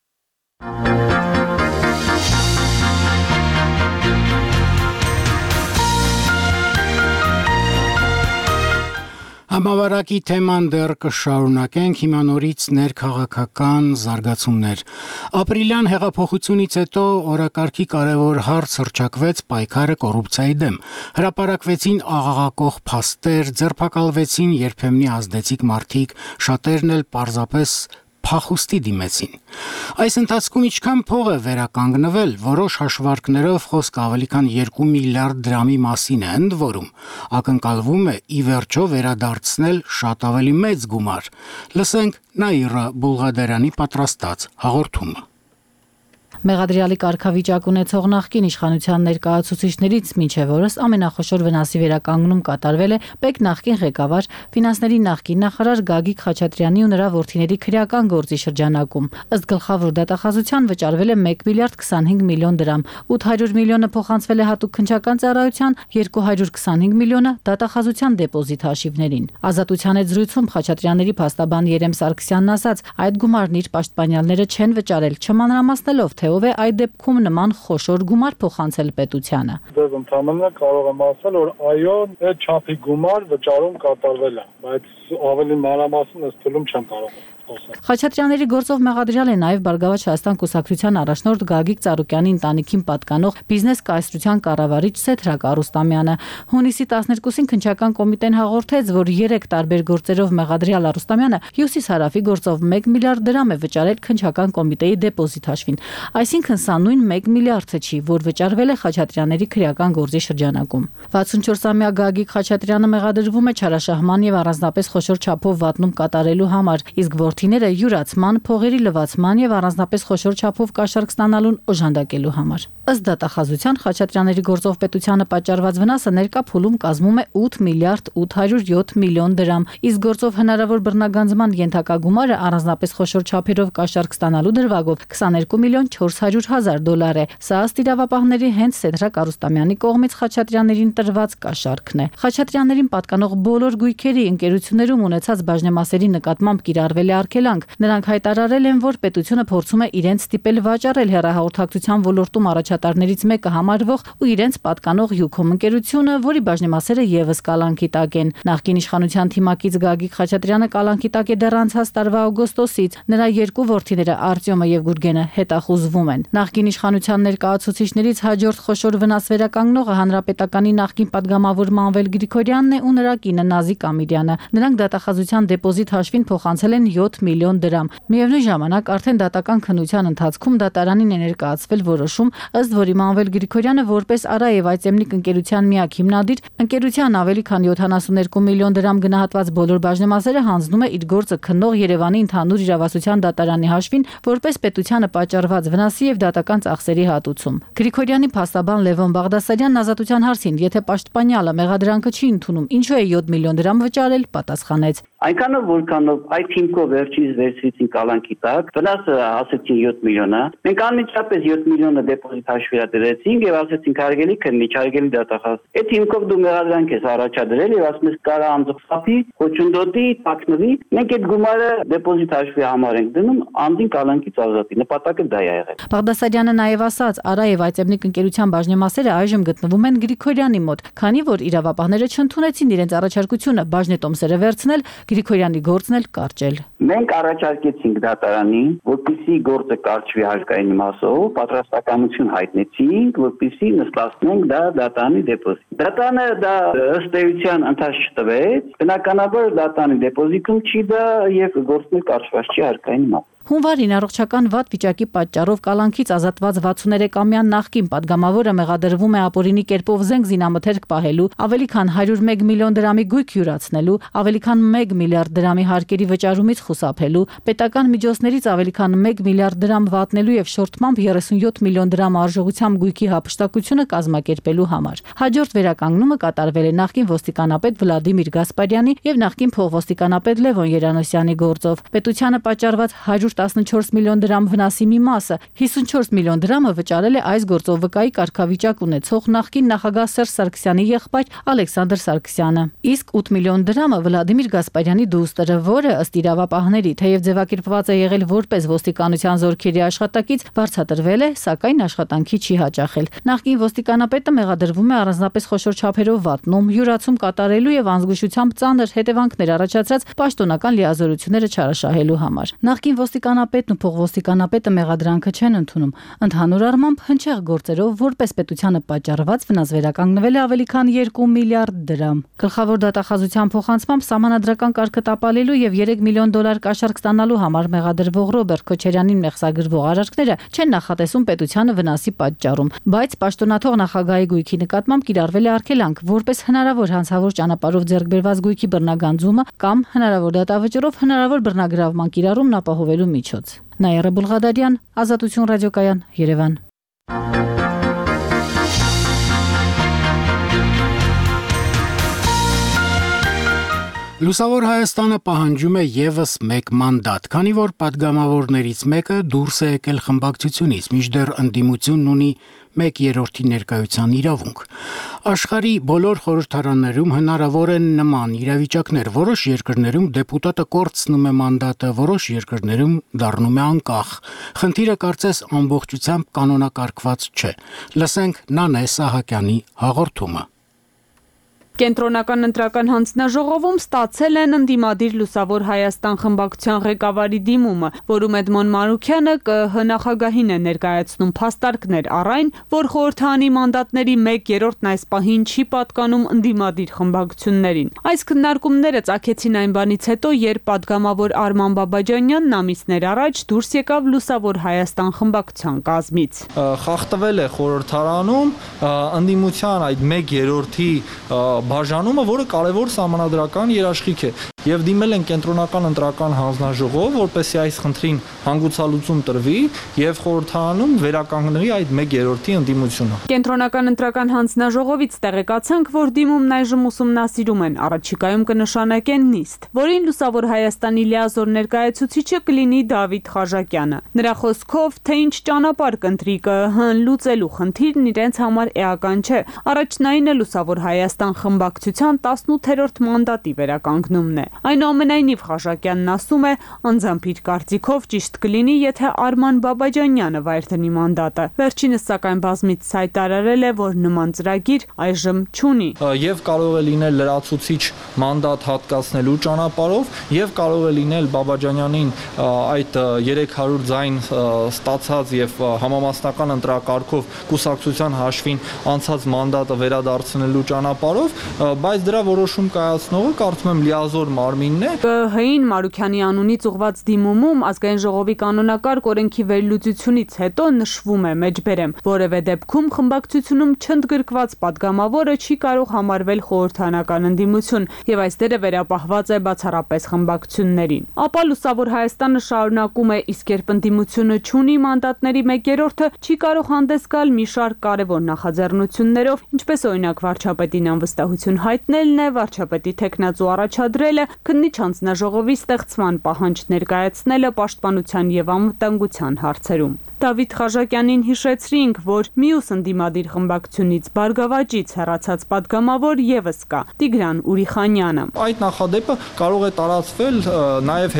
Համավարակի թեման դեռ կշարունակենք, հիմա նորից ներքաղաքական զարգացումներ։ Ապրիլյան հեղափոխությունից հետո օրակարգի կարևոր հարց հռչակվեց պայքարը կոռուպցիայի դեմ։ Հրապարակվեցին աղաղակող փաստեր, ձերբակալվեցին երբեմնի ազդեցիկ մարդիկ, շատերն էլ պարզապես փախուստի դիմեցին։ Այս ընթացքում ինչքան փող է վերականգնվել, որոշ հաշվարկներով խոսք ավելի քան 2 միլիարդ դրամի մասին է, ընդ որում ակնկալվում է ի վերջո վերադարձնել շատ ավելի մեծ գումար։ Լսենք Նաիրա Բուլղադարյանի պատրաստած հաղորդումը։ Մեղադրյալի կարգավիճակ ունեցող նախկին իշխանության ներկայացուցիչներից մինչև օրս ամենախոշոր վնասի վերականգնում կատարվել է ՊԵԿ նախկին ղեկավար, ֆինանսների նախկին նախարար Գագիկ Խաչատրյանի ու նրա որդիների քրեական գործի շրջանակում։ Ըստ գլխավոր դատախազության վճարվել է 1 միլիարդ 25 միլիոն դրամ, 800 միլիոնը փոխանցվել է հատուկ քննչական ծառայության, 225 միլիոնը դատախազության դեպոզիտ հաշիվներին։ Ազատության հետ զրույցում Խաչատրյանների փաստաբան Երեմ Սարգսյանն ասաց, այդ գումարն իր պաշտպանյալները չեն վճարել, չմանրամասնելով թե ով է այդ դեպքում նման խոշոր գումար փոխանցել պետությանը։ Դες ընդհանրապես կարող եմ ասել, որ այո, այդ չափի գումար վճարում կատարվել է, բայց ավելի մանրամասն ըստ թվում չեմ կարող ասել։ Խաչատրյանների գործով մեղադրյալ է նաև Բարգավաճ Հայաստան կուսակցության առաջնորդ Գագիկ Ծառուկյանի ընտանիքին պատկանող բիզնես կայսրության կառավարիչ Սեդրակ Արուստամյանը։ Հունիսի 12-ին քննչական կոմիտեն հաղորդեց, որ 3 տարբեր գործերով մեղադրյալ Արուստամյանը Հյուսիս-Հարավի գործով 1 միլիարդ դրամ է վճարել քննչական կոմիտեի դեպոզիտ հաշվին։ Այսինքն սա նույն 1 միլիարդը չի, որ վճարվել է Խաչատրյանների քրեական գործի շրջանակում։ 64-ամյա Գագիկ Խաչատրյանը մեղադրվում է չարաշահման եւ առանձնապես խոշոր չափով վատնում կատարելու համար, իսկ որդիները յուրացման, փողերի լվացման եւ առանձնապես խոշոր չափով կաշառք ստանալուն օժանդակելու համար։ Ըստ դատախազության Խաչատրյանների գործով պետությանը պատճառված վնասը ներկա փուլում կազմում է 8 միլիարդ 807 միլիոն դրամ, իսկ գործով հնարավոր բռնագանձման ենթակա գումարը առանձնապես խոշոր չափերով կաշառք ստանալու դրվագով 22 միլիոն 400 հազար դոլար է։ Սա ըստ իրավապահների հենց Սեդրակ Արուստամյանի կողմից Խաչատրյաններին տրված կաշառքն է։ Խաչատրյաններին պատկանող բոլոր գույքերի ընկերություններում ունեցած բաժնեմասերի նկատմամբ կիրառվել է արգելանք։ Նրանք հայտարարել են, որ պետությունը փորձում է իրենց ստիպել վաճառել հեռահաղորդակցության ոլորտում առաջատարներից մեկը համարվող ու իրենց պատկանող Յուքոմ ընկերությունը, որի բաժնեմասերը եւս կալանքի տակ են։ Նախկին իշխանության թիմակից Գագիկ Խաչատրյանը կալանքի տակ է դեռ անցած տարվա օգոստոսից։ Նրա երկու որդիները Արտյոմը եւ Գուրգենը հետախուզվում են։ Նախկին իշխանության ներկայացուցիչներից հաջորդ խոշոր վնաս վերականգնողը հանրապետականի նախկին падգամավոր Մանվել Գրիգորյանն է ու նրա կինը Նազիկ Ամիրյանը։ Նրանք դատախազության դեպոզիտ հաշվին փոխանցել են 7 միլիոն դրամ։ Միևնույն ժամանակ արդեն դատական քննության ընթացքում դատարանին է ներկայացվել որոշում, ըստ որի Մանվել Գրիգորյանը որպես Արայև Այծեմնիկ ընկերության միակ հիմնադիր ընկերության ավելի քան 72 միլիոն դրամ գնահատված բոլոր բաժնեմասերը հանձնում է իր գործը քննող Երևանի ընդհանուր իրավասության դատարանի հաշվին որպես պետությանը պատճառված վնասի եւ դատական ծախսերի հատուցում։ Գրիգորյանի փաստաբան Լևոն Բաղդասարյանն ազատության հարցին, եթե պաշտպանյալը մեղադրանքը չի ընդունում, ինչու է 7 միլիոն դրամ վճարել, պատասխանեց. Այնքանով որքանով այդ հիմքով վերջից վերցրեցին կալանքի տակ, վնասը ասեցին 7 միլիոնը, մենք անմիջապես 7 միլիոնը դեպոզիտ հաշվի դրեցինք եւ ասեցինք հարգելի քննիչ, հարգելի դատախազ, այդ հիմքով դու մեղադրանք ես առաջադրել եւ ասում ես կարա անձխապի, խոչընդոտի, տակնվի, մենք այդ գումարը դեպոզիտ հաշվի համար ենք դնում, անդին կալանքից ազատի, նպատակը դա է եղել։ Բաղդասարյանը նաեւ ասաց, Արայև Այծեմնիկ ընկերության բաժնեմասերը այժմ գտնվում են Գրիգորյանի մոտ, քանի որ իրավապահները չընդունեցին իրենց առաջարկությունը բաժնետոմսերը վերցնել, Գրիգորյանի գործն էլ կարճել։ Մենք առաջարկեցինք դատարանին, որպեսզի գործը կարճվի հարկային մասով, պատրաստակամություն հայտնեցինք, որպեսզի նստացնենք դա դատարանի դեպոզիտ։ Դատարանը դա ըստ էության ընթաց չտվեց, բնականաբար դատարանի դեպոզիտում չի դա եւ գործն էլ կարճված չի հարկային մասով։ Հունվարին առողջական վատ վիճակի պատճառով կալանքից ազատված 63-ամյա նախկին падգամավորը մեղադրվում է ապօրինի կերպով զենք զինամթերք պահելու, ավելի քան 101 միլիոն դրամի գույք յուրացնելու, ավելի քան 1 միլիարդ դրամի հարկերի վճարումից խուսափելու, պետական միջոցներից ավելի քան 1 միլիարդ դրամ վատնելու եւ շորթմամբ 37 միլիոն դրամ արժողությամբ գույքի հափշտակությունը կազմակերպելու համար։ Հաջորդ վերականգնումը կատարվել է նախկին ոստիկանապետ Վլադիմիր Գասպարյանի եւ նախկին փոխոստիկանապետ Լևոն Երանոսյանի գործով։ Պետությանը պատճառված 114 միլիոն դրամ վնասի մի մասը 54 միլիոն դրամը վճարել է այս գործով վկայի կարգավիճակ ունեցող նախկին նախագահ Սերժ Սարգսյանի եղբայր Ալեքսանդր Սարգսյանը։ Իսկ 8 միլիոն դրամը Վլադիմիր Գասպարյանի դուստրը, որը ըստ իրավապահների թեև ձևակերպված է եղել որպես ոստիկանության զորքերի աշխատակից, վարձատրվել է, սակայն աշխատանքի չի հաճախել։ Նախկին ոստիկանապետը մեղադրվում է առանձնապես խոշոր չափերով վատնում, յուրացում կատարելու եւ անզգուշությամբ ծանր հետևանքներ առաջացրած պաշտոնական լիազորությունները չարաշահելու համար։ Նախկին ոստիկանապետն ու փոխոստիկանապետը մեղադրանքը չեն ընդունում։ Ընդհանուր առմամբ հնչեղ գործերով որպես պետությանը պատճառված վնաս վերականգնվել է ավելի քան 2 միլիարդ դրամ։ Գլխավոր դատախազության փոխանցմամբ սահմանադրական կարգը տապալելու եւ 3 միլիոն դոլար կաշառք ստանալու համար մեղադրվող Ռոբերտ Քոչարյանին մեղսագրվող արարքները չեն նախատեսում պետությանը վնասի պատճառում, բայց պաշտոնաթող նախագահի գույքի նկատմամբ կիրառվել է արգելանք, որպես հնարավոր հանցավոր ճանապարհով ձեռք բերված գույքի բռնագանձումը կամ հնարավոր դատավճռով հնարավոր բռնագրավման կիրառումն ապահովելու միջոց։ Նաիրա Բուլղադարյան, Ազատություն ռադիոկայան, Երևան։ Լուսավոր Հայաստանը պահանջում է եւս մեկ մանդատ, քանի որ падգամավորներից մեկը դուրս է եկել խմբակցությունից, մինչդեռ ընդդիմությունն ունի 1/3 ներկայության իրավունք։ Աշխարհի բոլոր խորհրդարաններում հնարավոր են նման իրավիճակներ։ Որոշ երկրներում դեպուտատը կորցնում է մանդատը, որոշ երկրներում դառնում է անկախ։ Խնդիրը կարծես ամբողջությամբ կանոնակարգված չէ։ Լսենք Նանե Սահակյանի հաղորդումը։ Կենտրոնական ընտրական հանձնաժողովում ստացել են ընդդիմադիր Լուսավոր Հայաստան խմբակցության ղեկավարի դիմումը, որում Էդմոն Մանուկյանը ԿԸՀ նախագահին է ներկայացնում փաստարկներ առ այն, որ խորհրդարանի մանդատների 1/3-ն այս պահին չի պատկանում ընդդիմադիր խմբակցություններին։ Այս քննարկումները ծագեցին այն բանից հետո, երբ падգամավոր Արման Բաբաջանյանն ամիսներ առաջ դուրս եկավ Լուսավոր Հայաստան խմբակցության կազմից։ Խախտվել է խորհրդարանում ընդդիմության այդ 1/3-ի բաժանումը, որը կարևոր սահմանադրական երաշխիք է։ եւ դիմել են կենտրոնական ընտրական հանձնաժողով, որպեսզի այս խնդրին հանգուցալուծում տրվի եւ խորհրդարանում վերականգնվի այդ 1/3-ի ընդդիմությունը։ Կենտրոնական ընտրական հանձնաժողովից տեղեկացանք, որ դիմումն այժմ ուսումնասիրում են, առաջիկայում կնշանակեն նիստ, որին Լուսավոր Հայաստանի լիազոր ներկայացուցիչը կլինի Դավիթ Խաժակյանը։ Նրա խոսքով, թե ինչ ճանապարհ կընտրի ԿԸՀ-ն լուծելու խնդիրն իրենց համար էական չէ։ Առաջնայինը Լուսավոր Հայաստան խմբակցության 18-րդ մանդատի վերականգնումն է։ Այնուամենայնիվ Խաժակյանն ասում է, անձամբ իր կարծիքով ճիշտ կլինի, եթե Արման Բաբաջանյանը վայր դնի մանդատը։ Վերջինս սակայն բազմից հայտարարել է, որ նման ծրագիր այժմ չունի։ Եվ կարող է լինել լրացուցիչ մանդատ հատկացնելու ճանապարհով, եւ կարող է լինել Բաբաջանյանին այդ 300 ձայն ստացած եւ համամասնական ընտրակարգով կուսակցության հաշվին անցած մանդատը վերադարձնելու ճանապարհով, բայց դրա որոշում կայացնողը կարծում եմ լիազոր մարմինն է։ ԿԸՀ-ին Մարուքյանի անունից ուղված դիմումում ազգային ժողովի կանոնակարգ օրենքի վերլուծությունից հետո նշվում է մեջբերեմ, որևէ դեպքում խմբակցությունում չընդգրկված падգամավորը չի կարող համարվել խորհրդարանական ընդդիմություն եւ այս դերը վերապահված է բացառապես խմբակցություններին։ Ապա Լուսավոր Հայաստանը շարունակում է, իսկ երբ ընդդիմությունը չունի մանդատների 1/3-ը, չի կարող հանդես գալ մի շարք կարևոր նախաձեռնություններով, ինչպես օրինակ վարչապետին անվստահություն հայտնելն է, վարչապետի թեկնածու առաջադրելը, քննիչ հանձնաժողովի ստեղծման պահանջ ներկայացնելը պաշտպանության եւ անվտանգության հարցերում։ Դավիթ Խաժակյանին հիշեցրինք, որ մյուս ընդդիմադիր խմբակցությունից Բարգավաճից հեռացած падգամավոր եւս կա՝ Տիգրան Ուրիխանյանը։ Այդ նախադեպը կարող է տարածվել նաեւ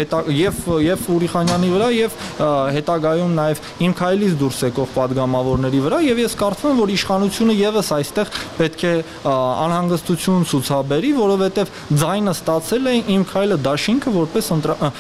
եւ Ուրիխանյանի վրա եւ հետագայում նաեւ Իմ քայլից դուրս եկող падգամավորների վրա եւ ես կարծում եմ, որ իշխանությունը եւս այստեղ պետք է անհանգստություն ցուցաբերի, որովհետեւ ձայնը ստացել է Իմ քայլը դաշինքը որպես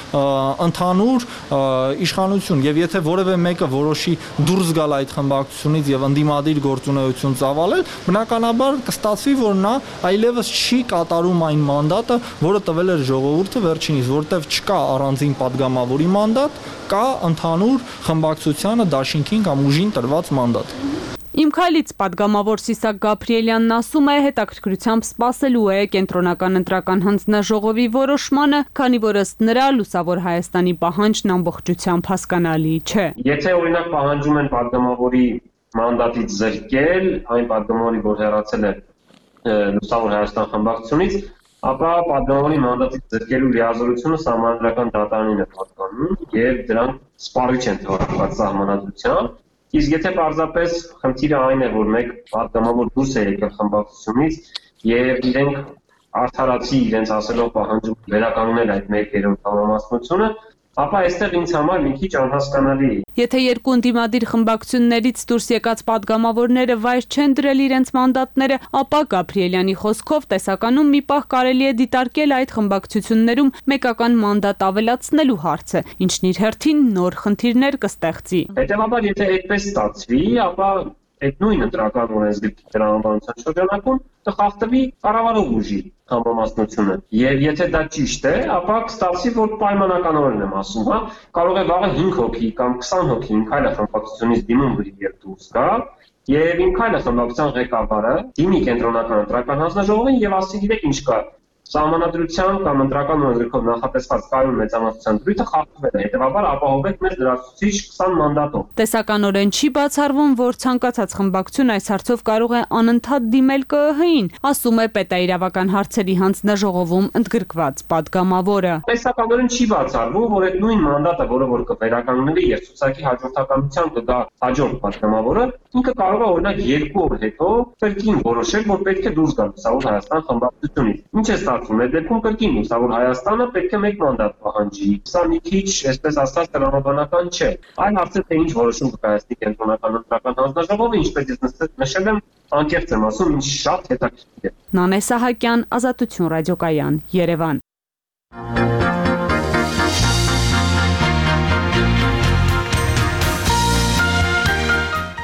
ընդհանուր իշխանություն եւ եթե որևէ մեկը որոշի դուրս գալ այդ խմբակցությունից եւ ընդդիմադիր գործունեություն ծավալել, բնականաբար կստացվի, որ նա այլևս չի կատարում այն մանդատը, որը տվել էր ժողովուրդը վերջինիս, որտեղ չկա առանձին падգամավորի մանդատ, կա ընդհանուր խմբակցությանը դաշինքին կամ ուժին տրված մանդատ։ Իմ քայլից падգամավոր Սիսակ Գաբրիելյանն ասում է, հետաքրքրությամբ սպասելու է կենտրոնական ընտրական հանձնաժողովի որոշմանը, քանի որ ըստ նրա Լուսավոր Հայաստանի պահանջն ամբողջությամբ հասկանալի չէ։ Եթե օրինակ պահանջում են падգամավորի մանդատից զրկել, այն падգամավորի, որ հեռացել է Լուսավոր Հայաստան խմբակցությունից, ապա падգամավորի մանդատից զրկելու լիազորությունը սահմանադրական դատարանին է պատկանում եւ դրանք սպառիչ են թվարկված սահմանադրությամբ։ Իսկ եթե պարզապես խնդիրը այն է, որ մեկ падգամավոր դուրս է եկել խմբակցությունից եւ իրենք արդարացի իրենց ասելով պահանջում վերականգնել այդ 1/3 համամասնությունը, ապա այստեղ ինձ համար մի քիչ անհասկանալի է։ Եթե երկու ընդդիմադիր խմբակցություններից դուրս եկած падգամավորները վայր չեն դրել իրենց մանդատները, ապա Գաբրիելյանի խոսքով տեսականում մի պահ կարելի է դիտարկել այդ խմբակցություններում մեկական մանդատ ավելացնելու հարցը, ինչն իր հերթին նոր խնդիրներ կստեղծի։ Հետևաբար, եթե այդպես ստացվի, ապա այդ նույն ընտրական օրենսգրքի տրամաբանության շրջանակում կխախտվի կառավարող ուժի համամասնությունը։ Եվ եթե դա ճիշտ է, ապա կստացվի, որ պայմանականորեն եմ ասում, հա, կարող է վաղը 5 հոգի կամ 20 հոգի Իմ քայլը խմբակցությունից դիմում գրի եւ դուրս գա, եւ Իմ քայլը խմբակցության ղեկավարը դիմի կենտրոնական ընտրական հանձնաժողովին եւ ասի, գիտեք ինչ կա, Սահմանադրությամբ կամ ընտրական օրենսգրքով նախատեսված կայուն մեծամասնության դրույթը խախտվել է, հետևաբար ապահովեք մեզ լրացուցիչ 20 մանդատով։ Տեսականորեն չի բացառվում, որ ցանկացած խմբակցություն այս հարցով կարող է անընդհատ դիմել ԿԸՀ-ին, ասում է պետաիրավական հարցերի հանձնաժողովում ընդգրկված падգամավորը։ Տեսականորեն չի բացառվում, որ այդ նույն մանդատը, որը կվերականգնվի եւ ցուցակի հաջորդականությամբ կգա հաջորդ падգամավորը, ինքը կարող է օրինակ 2 օր հետո կրկին որոշել, որ պետք է դուրս գա Լուսավոր Հայաստան խմբակցությունից։ Ինչ է ստացվում, այդ դեպքում կրկին Լուսավոր Հայաստանը պետք է 1 մանդատ պահանջի։ Սա մի քիչ, այսպես ասած, տրամաբանական չէ։ Այլ հարցը թե ինչ որոշում կկայացնի կենտրոնական ընտրական հանձնաժողովը, ինչպես ես նշել եմ, անկեղծ եմ ասում, ինչ շատ հետաքրքիր է։ Նանե Սահակյան, Ազատություն ռադիոկայան, Երևան։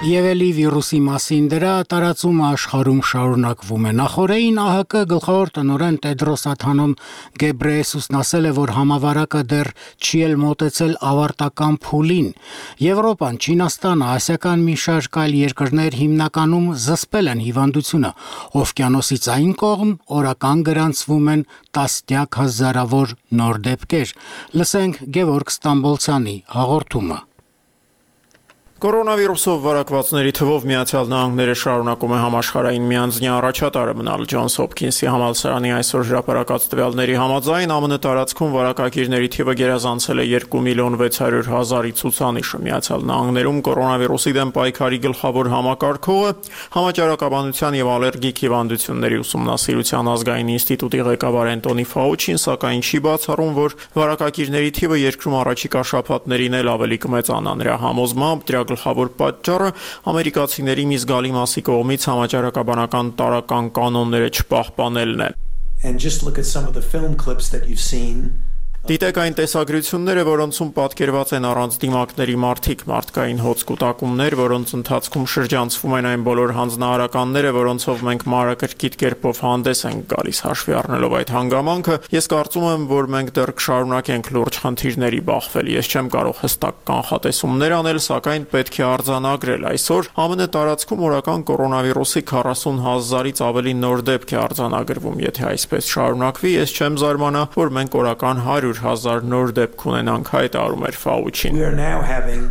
Եվ էլի վիրուսի մասին դրա տարածումը աշխարհում շարունակվում է։ Նախորդին ԱՀԿ գլխավոր տնօրեն Տեդրոս Ադհանոմ Գեբրեյեսուսն ասել է, որ համավարակը դեռ չի էլ մոտեցել ավարտական փուլին։ Եվրոպան, Չինաստանը, ասիական մի շարք այլ երկրներ հիմնականում զսպել են հիվանդությունը։ Օվկիանոսից այն կողմ օրական գրանցվում են տասնյակ հազարավոր նոր դեպքեր։ Լսենք Գևորգ Ստամբոլցյանի հաղորդումը։ Կորոնավիրուսով վարակվածների թվով Միացյալ Նահանգները շարունակում է համաշխարհային միանձնյա առաջատարը մնալ։ Ջոնս Հոփքինսի համալսարանի այսօր հրապարակած տվյալների համաձայն ԱՄՆ տարածքում վարակակիրների թիվը գերազանցել է 2.600.000-ի ցուցանիշը։ Միացյալ Նահանգներում կորոնավիրուսի դեմ պայքարի գլխավոր համակարգողը համաճարակաբանության եւ ալերգիկ հիվանդությունների ուսումնասիրության ազգային ինստիտուտի ղեկավար Անտոնի Ֆաուչին սակայն չի բացառում, որ վարակակիրների թիվը երկրում առաջիկա շաբաթներին էլ ավելի կմեծանա։ Նրա համոզմամբ դրա գլխավոր պատճառը ամերիկացիների մի զգալի մասի կողմից համաճարակաբանական տարրական կանոնները չպահպանելն է։ And just look at some of the film clips that you've seen. Դիտեք այն տեսագրությունները, որոնցում պատկերված են առանց դիմակների մարդիկ, մարդկային հոծկուտակումներ, որոնց ընթացքում շրջանցվում են այն բոլոր հանձնարարականները, որոնցով մենք մանրակրկիտ կերպով հանդես ենք գալիս։ Հաշվի առնելով այդ հանգամանքը, ես կարծում եմ, որ մենք դեռ կշարունակենք լուրջ խնդիրների բախվել։ Ես չեմ կարող հստակ կանխատեսումներ անել, սակայն պետք է արձանագրել։ Այսօր ԱՄՆ տարածքում օրական կորոնավիրուսի 40,000-ից ավելի նոր դեպք է արձանագրվում։ Եթե այսպես շարունակվի, ես չեմ զարմանա, որ մենք օրական 100,000 նոր դեպք ունենանք, հայտարարում էր Ֆաուչին։ We are now having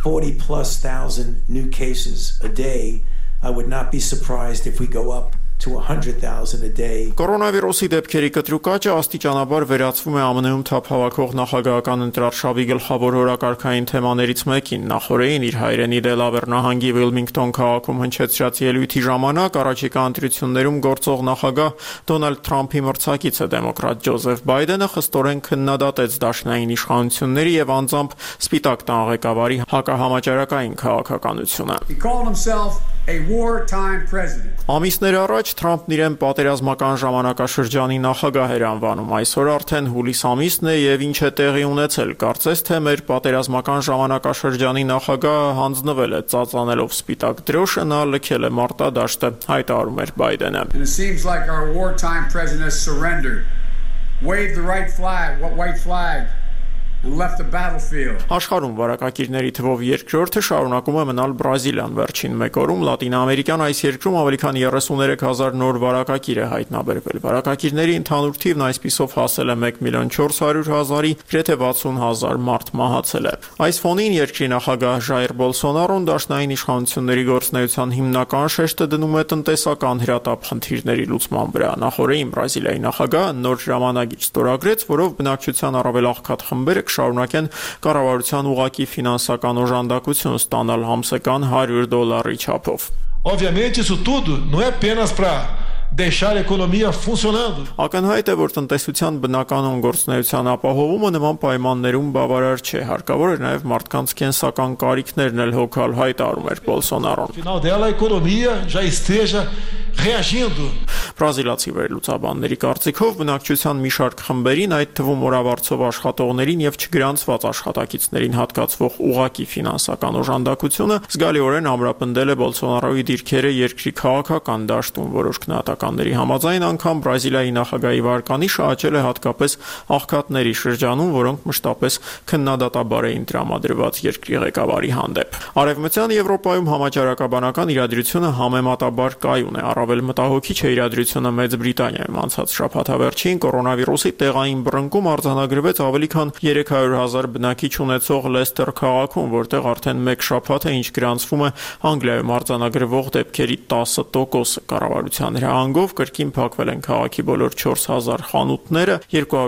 40,000+ new cases a day. I would not be surprised if we go up to 100,000 a day. Կորոնավիրուսի դեպքերի կտրուկ աճը աստիճանաբար վերածվում է ԱՄՆ-ում թափ հավաքող նախագահական ընտրարշավի գլխավոր օրակարգային թեմաներից մեկին։ Նախորդին իր հայրենի Դելավեր նահանգի Վիլմինգտոն քաղաքում հնչեցրած ելույթի ժամանակ առաջիկա ընտրություններում գործող նախագահ Դոնալդ Թրամփի մրցակիցը դեմոկրատ Ջոզեֆ Բայդենը խստորեն քննադատեց դաշնային իշխանությունների եւ անձամբ Սպիտակ տան ղեկավարի հակահամաճարակային քաղաքականությունը։ He called himself a wartime president. Ամիսներ առաջ Թրամփն իրեն պատերազմական ժամանակաշրջանի նախագահ էր անվանում։ Այսօր արդեն հուլիս ամիսն է եւ ինչ է տեղի ունեցել։ Կարծես թե մեր պատերազմական ժամանակաշրջանի նախագահը հանձնվել է ծածանելով սպիտակ դրոշը, նա լքել է մարտադաշտը, հայտարարում էր Բայդենը։ And it seems like our wartime president has surrendered. Waved the white flag. Left the battlefield. Աշխարհում վարակակիրների թվով երկրորդը շարունակում է մնալ Բրազիլիան։ Վերջին մեկ օրում Լատինամերիկան այս երկրում ավելի քան 33,000 նոր վարակակիր է հայտնաբերվել։ Վարակակիրների ընդհանուր թիվն այսպիսով հասել է 1,400,000-ի, գրեթե 60,000 մարդ մահացել է։ Այս ֆոնին երկրի նախագահ Ժայր Բոլսոնարոն դաշնային իշխանությունների գործունեության հիմնական շեշտը դնում է տնտեսական հրատապ խնդիրների լուծման վրա։ Նախորդին Բրազիլիայի նախագահը նոր հրամանագիր ստորագրեց, որով բնակչության առավել աղքատ խմբերը շարունակեն կառավարության ուղղակի ֆինանսական օժանդակություն ստանալ ամսական $100 չափով։ Obviamente isso tudo não é apenas para deixar a economia funcionando. Ակնհայտ է, որ տնտեսության բնականon գործունեության ապահովումը նման պայմաններում բավարար չէ։ Հարկավոր է նաև մարդկանց կենսական կարիքներն էլ հոգալ, հայտարարում էր Բոլսոնարոն։ Final dela a economia já esteja reagindo. Բրազիլացի վերլուծաբանների կարծիքով բնակչության մի շարք խմբերին, այդ թվում օրավարձով աշխատողներին եւ չգրանցված աշխատակիցներին հատկացվող ուղղակի ֆինանսական օժանդակությունը զգալիորեն ամրապնդել է Բոլսոնարոյի դիրքերը երկրի քաղաքական դաշտում։ Որոշ գնահատականների համաձայն անգամ Բրազիլիայի նախագահի վարկանիշը աճել է հատկապես աղքատների շրջանում, որոնք մշտապես քննադատաբար էին տրամադրված երկրի ղեկավարի հանդեպ։ Արևմտյան Եվրոպայում համաճարակաբանական իրադրությունը համեմատաբար կայուն է, առավել մտահոգիչ է իրադրությունը Մեծ Բրիտանիայում։ Անցած շաբաթավերջին կորոնավիրուսի տեղային բռնկում արձանագրվեց ավելի քան 300,000 բնակիչ ունեցող Լեստեր քաղաքում, որտեղ արդեն մեկ շաբաթ է ինչ գրանցվում է Անգլիայում արձանագրվող դեպքերի 10%-ը։ Կառավարության հրահանգով կրկին փակվել են քաղաքի բոլոր 4,000 խանութները,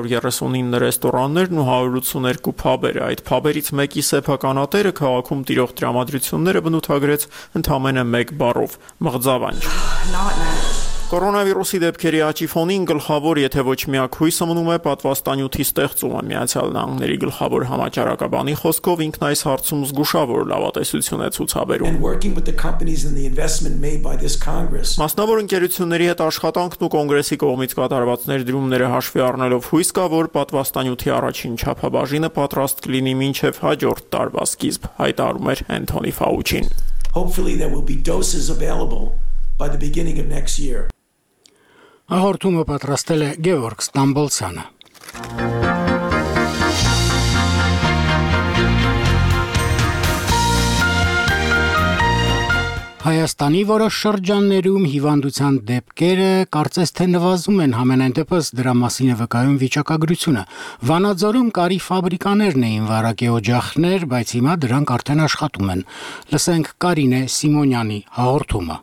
239 ռեստորաններն ու 182 փաբերը։ Այդ փաբերից մեկի սեփականատերը քաղաքում տիրող տրամադրությունները բնութագրեց ընդամենը մեկ բառով՝ մղձավանջ։ Կորոնավիրուսի դեպքերի աճի ֆոնին գլխավոր, եթե ոչ միակ հույսը մնում է պատվաստանյութի ստեղծումը։ Միացյալ Նահանգների գլխավոր համաճարակաբանի խոսքով ինքն այս հարցում զգուշավոր լավատեսություն է ցուցաբերում։ Մասնավոր ընկերությունների հետ աշխատանքն ու կոնգրեսի կողմից կատարված ներդրումները հաշվի առնելով հույս կա, որ պատվաստանյութի առաջին չափաբաժինը պատրաստ կլինի մինչև հաջորդ տարվա սկիզբ, հայտարարում էր Անտոնի Ֆաուչին։ Hopefully there will be doses available by the beginning of next year. Հաղորդումը պատրաստել է Գևորգ Ստամբոլցյանը։ Հայաստանի որոշ շրջաններում հիվանդության դեպքերը կարծես թե նվազում են, համենայն դեպս դրա մասին է վկայում վիճակագրությունը։ Վանաձորում կարի ֆաբրիկաներն էին վարակի օջախներ, բայց հիմա դրանք արդեն աշխատում են։ Լսենք Կարինե Սիմոնյանի հաղորդումը։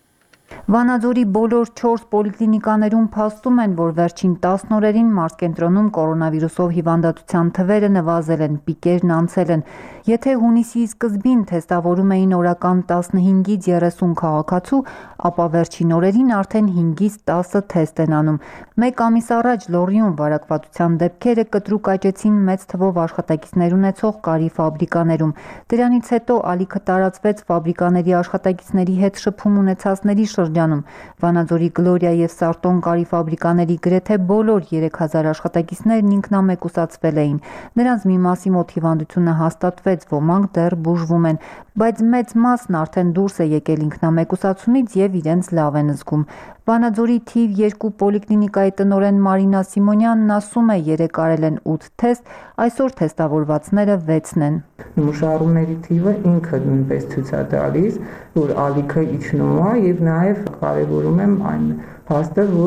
Վանաձորի բոլոր 4 պոլիկլինիկաներում փաստում են, որ վերջին 10 օրերին մարզկենտրոնում կորոնավիրուսով հիվանդատության թվերը նվազել են, պիկերն անցել են։ Եթե հունիսի սկզբին թեստավորում էին օրական 15-ից 30 քաղաքացու, ապա վերջին օրերին արդեն 5-ից 10 թեստ են անում։ Մեկ ամիս առաջ Լոռիում վարակվածության դեպքերը կտրուկ աճեցին մեծ թվով աշխատակիցներ ունեցող կարի ֆաբրիկաներում։ Դրանից հետո ալիքը տարածվեց ֆաբրիկաների աշխատակիցների հետ շփում ունեցածների շրջանում։ Վանաձորի Գլորիա եւ Սարտոն կարի ֆաբրիկաների գրեթե բոլոր 3000 աշխատակիցներն ինքնամեկուսացվել էին։ Նրանց մի մասի մոտ հիվանդությունը հաստատվեց, ոմանք դեռ բուժվում են, բայց մեծ մասն արդեն դուրս է եկել ինքնամեկուսացումից եւ իրենց լավ են զգում։ Վանաձորի թիվ 2 պոլիկլինիկայի տնօրեն Մարինա Սիմոնյանն ասում է, 3 արել են 8 թեստ, այսօր թեստավորվածները 6-ն են։ Նմուշարումների թիվը ինքը նույնպես ցույց է տալիս, որ ալիքը իջնում է եւ նաեւ կարեւորում եմ այն փաստը, որ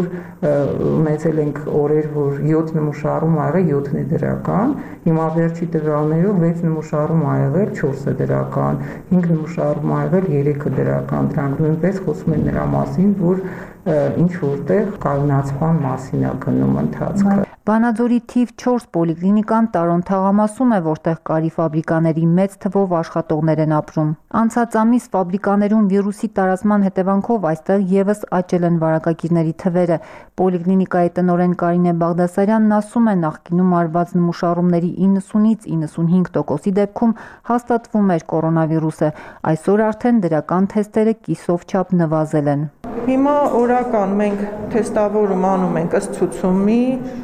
ունեցել ենք օրեր, որ 7 նմուշարում ա եղել 7-ն է դրական, հիմա վերջի տվյալներով 6 նմուշարում ա եղել 4-ը դրական, 5 նմուշարում ա եղել 3-ը դրական, դրանք նույնպես խոսում են նրա մասին, որ ինչ որտեղ կայունացման մասին է գնում ընթացքը։ Վանաձորի թիվ 4 պոլիկլինիկան Տարոն թաղամասում է, որտեղ կարի ֆաբրիկաների մեծ թվով աշխատողներ են ապրում։ Անցած ամիս ֆաբրիկաներում վիրուսի տարածման հետևանքով այստեղ եւս աճել են վարակագիրների թվերը։ Պոլիկլինիկայի տնօրեն Կարինե Բաղդասարյանն ասում է, նախկինում արված նմուշարումների 90-ից 95%-ի դեպքում հաստատվում էր կորոնավիրուսը, այսօր արդեն դրական թեստերը կիսով չափ նվազել են։ Հիմա օրական մենք թեստավորում անում ենք ըստ ցուցումի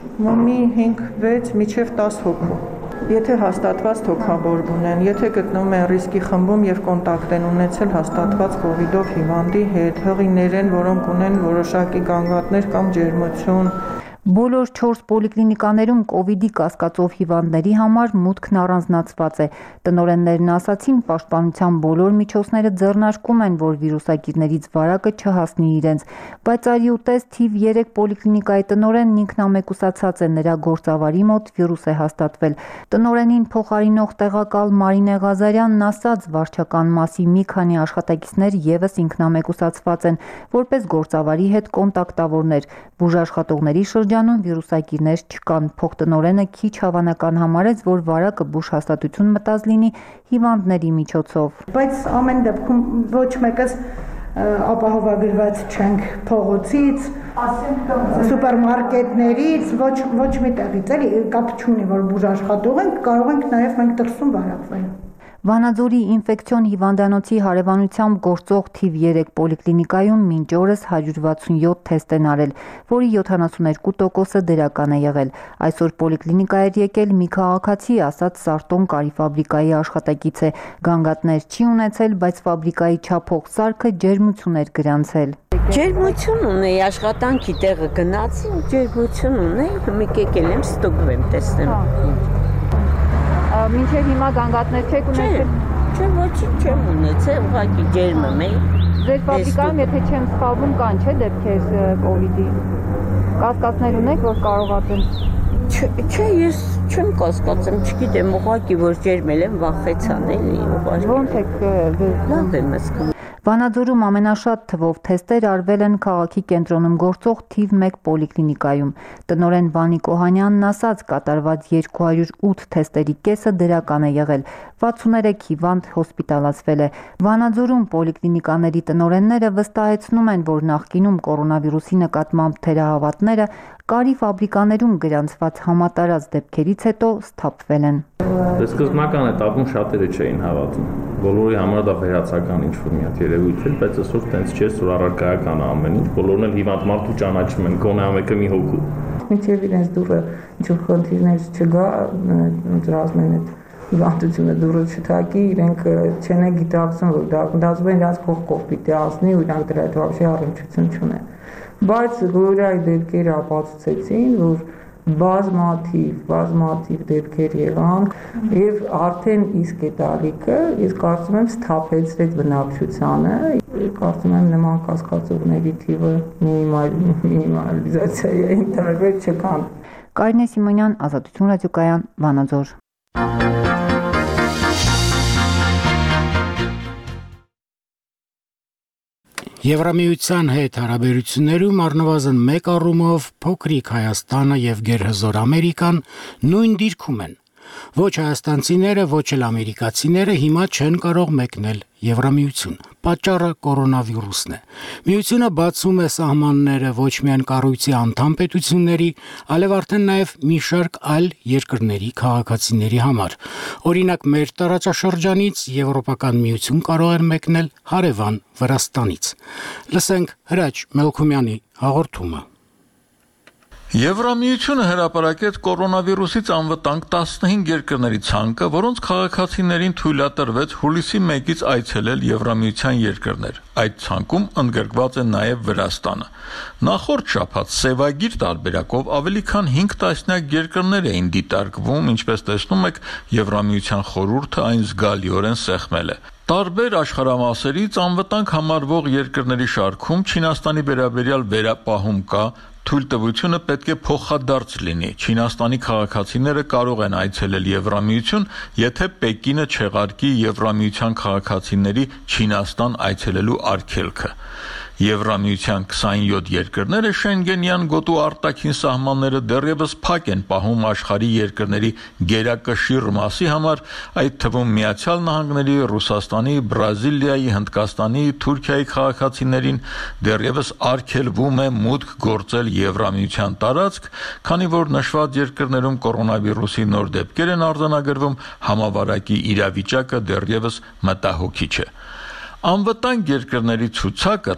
մի 5-6 մինչև 10 հոգու։ Եթե հաստատված թոքաբորբ ունեն, եթե գտնվում են ռիսկի խմբում եւ կոնտակտ են ունեցել հաստատված կովիդով հիվանդի հետ, հղիներ են, որոնք ունեն որոշակի գանգատներ կամ ջերմություն, Բոլոր 4 պոլիկլինիկաներում կովիդի կասկածով հիվանդների համար մուտքն առանձնացված է։ Տնօրեններն ասացին, պաշտպանության բոլոր միջոցները ձեռնարկում են, որ վիրուսագիրներից վարակը չհասնի իրենց, բայց արի ուտես թիվ 3 պոլիկլինիկայի տնօրենն ինքնամեկուսացած է, նրա գործավարի մոտ վիրուս է հաստատվել։ Տնօրենին փոխարինող տեղակալ Մարինե Ղազարյանն ասաց, վարչական մասի մի քանի աշխատակիցներ եւս ինքնամեկուսացված են, որպես գործավարի հետ կոնտակտավորներ։ Բուժաշխատողների շրջանում վիրուսագիրներ չկան, փոխտնօրենը քիչ հավանական համարեց, որ վարակը բուժ հաստատություն մտած լինի հիվանդների միջոցով։ Բայց ամեն դեպքում ոչ մեկս ապահովագրված չենք փողոցից, սուպերմարկետներից, ոչ մի տեղից, էլի կապ չունի, որ բուժաշխատող ենք, կարող ենք նաև մենք դրսում վարակվել։ Վանաձորի ինֆեկցիոն հիվանդանոցի հարևանությամբ գործող թիվ 3 պոլիկլինիկայում մինչ օրս 167 թեստ են արել, որի 72%-ը դրական է եղել։ Այսօր պոլիկլինիկա էր եկել մի քաղաքացի, ասաց Սարտոն կարի ֆաբրիկայի աշխատակից է։ Գանգատներ չի ունեցել, բայց ֆաբրիկայի չափող սարքը ջերմություն էր գրանցել։ Ջերմություն ունեի, աշխատանքի տեղը գնացի, ջերմություն ունեի, մի եկել եմ ստուգվեմ, տեսնեմ։ Մինչև հիմա գանգատներ չեք ունեցել։ Չէ, ոչինչ չեմ ունեցել, ուղղակի ջերմում էի։ Ձեր ֆաբրիկայում, եթե չեմ սխալվում, կան չէ դեպքեր կովիդի։ Կասկածներ ունեք, որ կարող ատեն։ Չէ, ես չեմ կասկածում, չգիտեմ, ուղղակի որ ջերմել եմ, վախեցան էլի, ուղղակի։ Ոնց եք լավ եմ զգում։ Վանաձորում ամենաշատ թվով թեստեր արվել են քաղաքի կենտրոնում գործող թիվ 1 պոլիկլինիկայում։ Տնօրեն Վանիկ Օհանյանն ասաց, կատարված 208 թեստերի կեսը դրական է եղել, 63 հիվանդ հոսպիտալացվել է։ Վանաձորում պոլիկլինիկաների տնօրենները վստահեցնում են, որ նախկինում կորոնավիրուսի նկատմամբ թերահավատները կարի ֆաբրիկաներում գրանցված համատարած դեպքերից հետո սթափվել են։ Սկզբնական этаպում շատերը չէին հավատում։ Բոլորի համար դա վերացական ինչ-որ մի հատ երևույթ էր, բայց այսօր տենց չէ, որ առարկայական է ամեն ինչ։ Բոլորն էլ հիվանդ մարդու ճանաչում են, գոնե ամեկը մի հոգու։ Մինչև իրենց դուրը ինչ-որ խնդիրներ չգա, դրազմ են այդ հիվանդությունը դուրս չթակի, իրենք չեն գիտակցում, որ դա գնացում են իրաց կողքով պիտի ասնի ու իրանք դրա հետ вообще առնչություն չունեն։ Բայց գորայի դեպքերը ապացուցեցին, որ բազմաթիվ դեպքեր եղան եւ արդեն իսկ այդ ալիքը ես կարծում եմ սթափեցրեց բնակչությանը, կարծում եմ նման կասկածողների թիվը մինիմալիզացիայի ընտրվել չկան։ Կարինե Սիմոնյան, Ազատություն ռադիոկայան, Վանաձոր։ Եվրամիության հետ հարաբերություններում առնվազն մեկ առումով փոքրիկ Հայաստանը եւ գերհզոր Ամերիկան նույն դիրքում են։ Ոչ հայաստանցիները, ոչ էլ ամերիկացիները հիմա չեն կարող մեկնել Եվրամիություն։ Պատճառը կորոնավիրուսն է։ Միությունը բացում է սահմանները ոչ միայն կառույցի անդամ պետությունների, այլև արդեն նաև մի շարք այլ երկրների քաղաքացիների համար։ Օրինակ, մեր տարածաշրջանից Եվրոպական միություն կարող էր մեկնել հարևան Վրաստանից։ Լսենք Հրաչ Մելքումյանի հաղորդումը։ Եվրամիությունը հրապարակեց կորոնավիրուսից անվտանգ 15 երկրների ցանկը, որոնց քաղաքացիներին թույլատրվեց հուլիսի 1-ից այցելել Եվրամիության երկրներ։ Այդ ցանկում ընդգրկված է նաև Վրաստանը։ Նախորդ շաբաթ սևագիր տարբերակով ավելի քան 5 տասնյակ երկրներ էին դիտարկվում, ինչպես տեսնում եք, Եվրամիության խորհուրդը այն զգալիորեն սեղմել է։ Տարբեր աշխարհամասերից անվտանգ համարվող երկրների շարքում Չինաստանի վերաբերյալ վերապահում կա, թույլտվությունը պետք է փոխադարձ լինի։ Չինաստանի քաղաքացիները կարող են այցելել Եվրամիություն, եթե Պեկինը չեղարկի Եվրամիության քաղաքացիների Չինաստան այցելելու արգելքը։ Եվրամիության 27 երկրները Շենգենյան գոտու արտաքին սահմանները դեռևս փակ են պահում աշխարհի երկրների գերակշիռ մասի համար, այդ թվում Միացյալ Նահանգների, Ռուսաստանի, Բրազիլիայի, Հնդկաստանի, Թուրքիայի քաղաքացիներին դեռևս արգելվում է մուտք գործել Եվրամիության տարածք, քանի որ նշված երկրներում կորոնավիրուսի նոր դեպքեր են արձանագրվում, համավարակի իրավիճակը դեռևս մտահոգիչ է։ Անվտանգ երկրների ցուցակը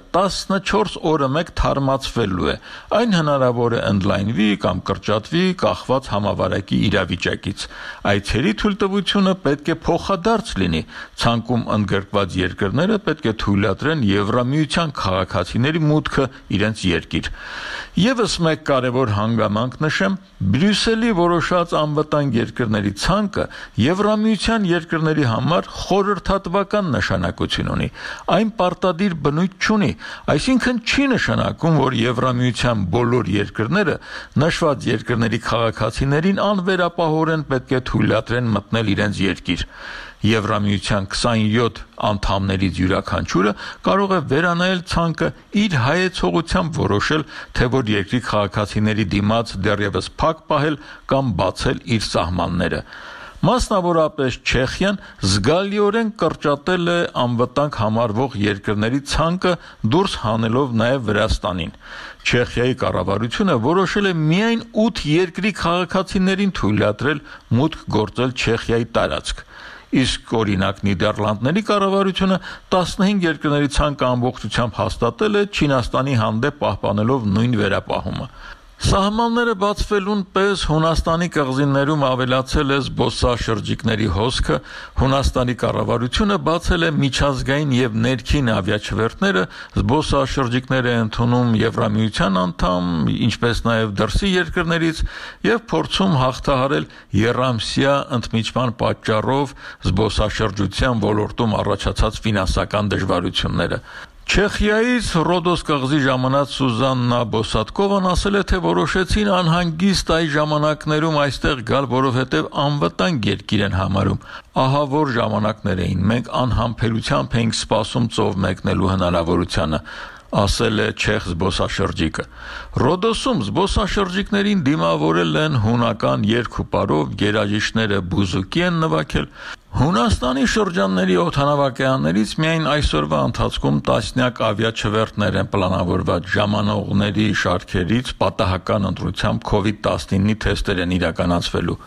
14 օրը մեկ թարմացվելու է։ Այն հնարավոր է ընդլայնվի կամ կրճատվի կախված համավարակի իրավիճակից։ Այցերի թույլտվությունը պետք է փոխադարձ լինի։ Ցանկում ընդգրկված երկրները պետք է թույլատրեն Եվրամիության քաղաքացիների մուտքը իրենց երկիր։ Եվս մեկ կարևոր հանգամանք նշեմ, Բրյուսելի որոշած անվտանգ երկրների ցանկը Եվրամիության երկրների համար խորհրդատվական նշանակություն ունի։ Այն պարտադիր բնույթ չունի, այսինքն չի նշանակում, որ Եվրամիության բոլոր երկրները նշված երկրների քաղաքացիներին անվերապահորեն պետք է թույլատրեն մտնել իրենց երկիր։ Եվրամիության 27 անդամներից յուրաքանչյուրը կարող է վերանայել ցանկը իր հայեցողությամբ որոշել, թե որ երկրի քաղաքացիների դիմաց դեռևս փակ պահել կամ բացել իր սահմանները։ Մասնավորապես Չեխիան զգալիորեն կրճատել է անվտանգ համարվող երկրների ցանկը դուրս հանելով նաև Վրաստանին։ Չեխիայի կառավարությունը որոշել է միայն 8 երկրի քաղաքացիներին թույլատրել մուտք գործել Չեխիայի տարածք։ Իսկ օրինակ Նիդերլանդների կառավարությունը 15 երկրների ցանկը ամբողջությամբ հաստատել է Չինաստանի հանդեպ պահպանելով նույն վերապահումը։ Սահմանները բացվելուն պես Հունաստանի կղզիներում ավելացել է զբոսաշրջիկների հոսքը, Հունաստանի կառավարությունը բացել է միջազգային եւ ներքին ավիաչվերթները, զբոսաշրջիկներ է ընդունում Եվրամիության անդամ, ինչպես նաեւ դրսի երկրներից եւ փորձում հաղթահարել երամսյա ընդմիջման պատճառով զբոսաշրջության ոլորտում առաջացած ֆինանսական դժվարությունները։ Չեխիայից Ռոդոս կղզի ժամանած Սուզաննա Բոսատկովան ասել է, թե որոշեցին անհանգիստ այս ժամանակներում այստեղ գալ, որովհետև անվտանգ երկիր են համարում։ Ահա որ ժամանակներ էին, մենք անհամբերությամբ էինք սպասում ծով մեկնելու հնարավորությանը, ասել է չեխ զբոսաշրջիկը։ Ռոդոսում զբոսաշրջիկներին դիմավորել են հունական երկուպարով, գերաժիշտները բուզուկի են նվագել։ Հունաստանի շրջանների օդանավակայաններից միայն այսօրվա ընթացքում տասնյակ ավիաչվերթներ են պլանավորված, ժամանողների շարքերից պատահական ընտրությամբ COVID-19-ի թեստեր են իրականացվելու։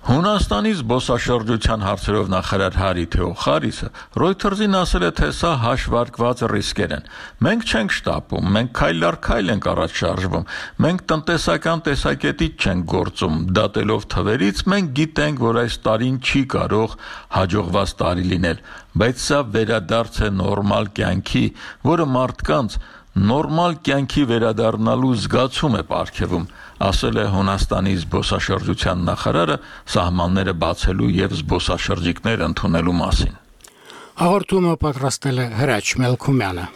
Հունաստանի զբոսաշրջության հարցերով նախարար Հարի Թեոխարիսը Reuters-ին ասել է, թե սա հաշվարկված ռիսկեր են։ Մենք չենք շտապում, մենք քայլ առ քայլ ենք առաջ շարժվում, մենք տնտեսական տեսակետից չենք գործում, դատելով թվերից մենք գիտենք, որ այս տարին չի կարող հաջողված տարի լինել, բայց սա վերադարձ է նորմալ կյանքի, որը մարդկանց նորմալ կյանքի վերադառնալու զգացում է պարգևում, ասել է Հունաստանի զբոսաշրջության նախարարը սահմանները բացելու եւ զբոսաշրջիկներ ընդունելու մասին։ Հաղորդումը պատրաստել է Հրաչ Մելքումյանը։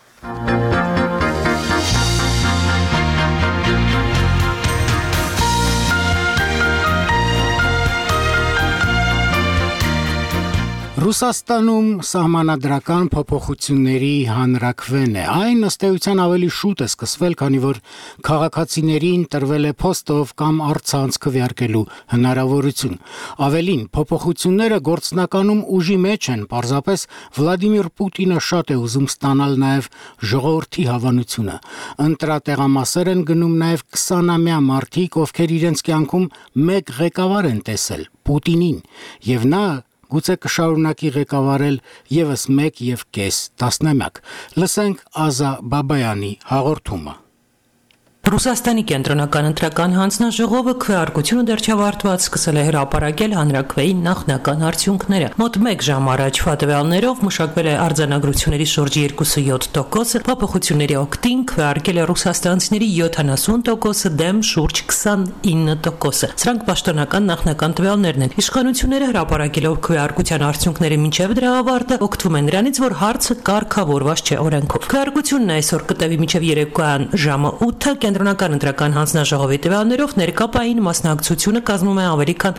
Ռուսաստանում սահմանադրական փոփոխությունների հանրաքվեն է։ Այն ըստ էության ավելի շուտ է սկսվել, քանի որ քաղաքացիներին տրվել է փոստով կամ առցանց քվեարկելու հնարավորություն։ Ավելին, փոփոխությունները գործնականում ուժի մեջ են, պարզապես Վլադիմիր Պուտինը շատ է ուզում ստանալ նաև ժողովրդի հավանությունը։ Ընտրատեղամասեր են գնում նաև 20-ամյա մարդիկ, ովքեր իրենց կյանքում մեկ ղեկավար են տեսել՝ Պուտինին, եւ նա գուցե կշարունակի ղեկավարել եւս 1.5 տասնամյակ։ Լսենք Ազա Բաբայանի հաղորդումը։ Ռուսաստանի կենտրոնական ընտրական հանձնաժողովը քվեարկությունը դեռ չավարտված սկսել է հրապարակել հանրաքվեի նախնական արդյունքները։ Մոտ 1 ժամ առաջվա տվյալներով մշակվել է արձանագրությունների շուրջ 27%, փոփոխությունների օգտին քվեարկել է ռուսաստանցիների 70% դեմ շուրջ 29%։ Սրանք պաշտոնական նախնական տվյալներն են։ Իշխանությունները հրապարակելով քվեարկության արդյունքները մինչև դրա ավարտը օգտվում են նրանից, որ հարցը կարգավորված չէ օրենքով։ Քվեարկությունն այսօր կտևի մինչև երեկոյան ժամը 8-ը Կենտրոնական ընտրական հանձնաժողովի տվյալներով ներկապային մասնակցությունը կազմում է ավելի քան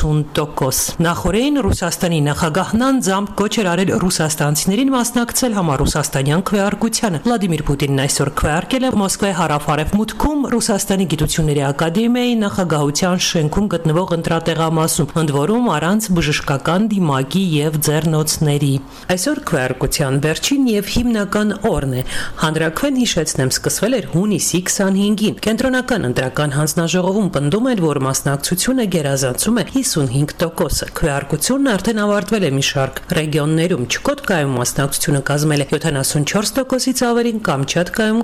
60%։ Նախորդին Ռուսաստանի նախագահն անձամբ կոչ էր արել ռուսաստանցիներին մասնակցել համառուսաստանյան քվեարկությանը։ Վլադիմիր Պուտինն այսօր քվեարկել է Մոսկվայի հարավ-արևմուտքում Ռուսաստանի գիտությունների ակադեմիայի նախագահության շենքում գտնվող ընտրատեղամասում, ընդ որում առանց բժշկական դիմակի եւ ձեռնոցների։ Այսօր քվեարկության վերջին եւ հիմնական օրն է։ Հանրաքվեն, հիշեցնեմ, սկսվել էր հունիսի 25-ին։ Կենտրոնական ընտրական հանձնաժողովում պնդում էր, որ մասնակցությունը գերազանցում է 55%։ Քվեարկությունն արդեն ավարտվել է մի շարք ռեգիոններում։ Չկոտկայում մասնակցությունը կազմել է 74%-ից ավելին, Կամչատկայում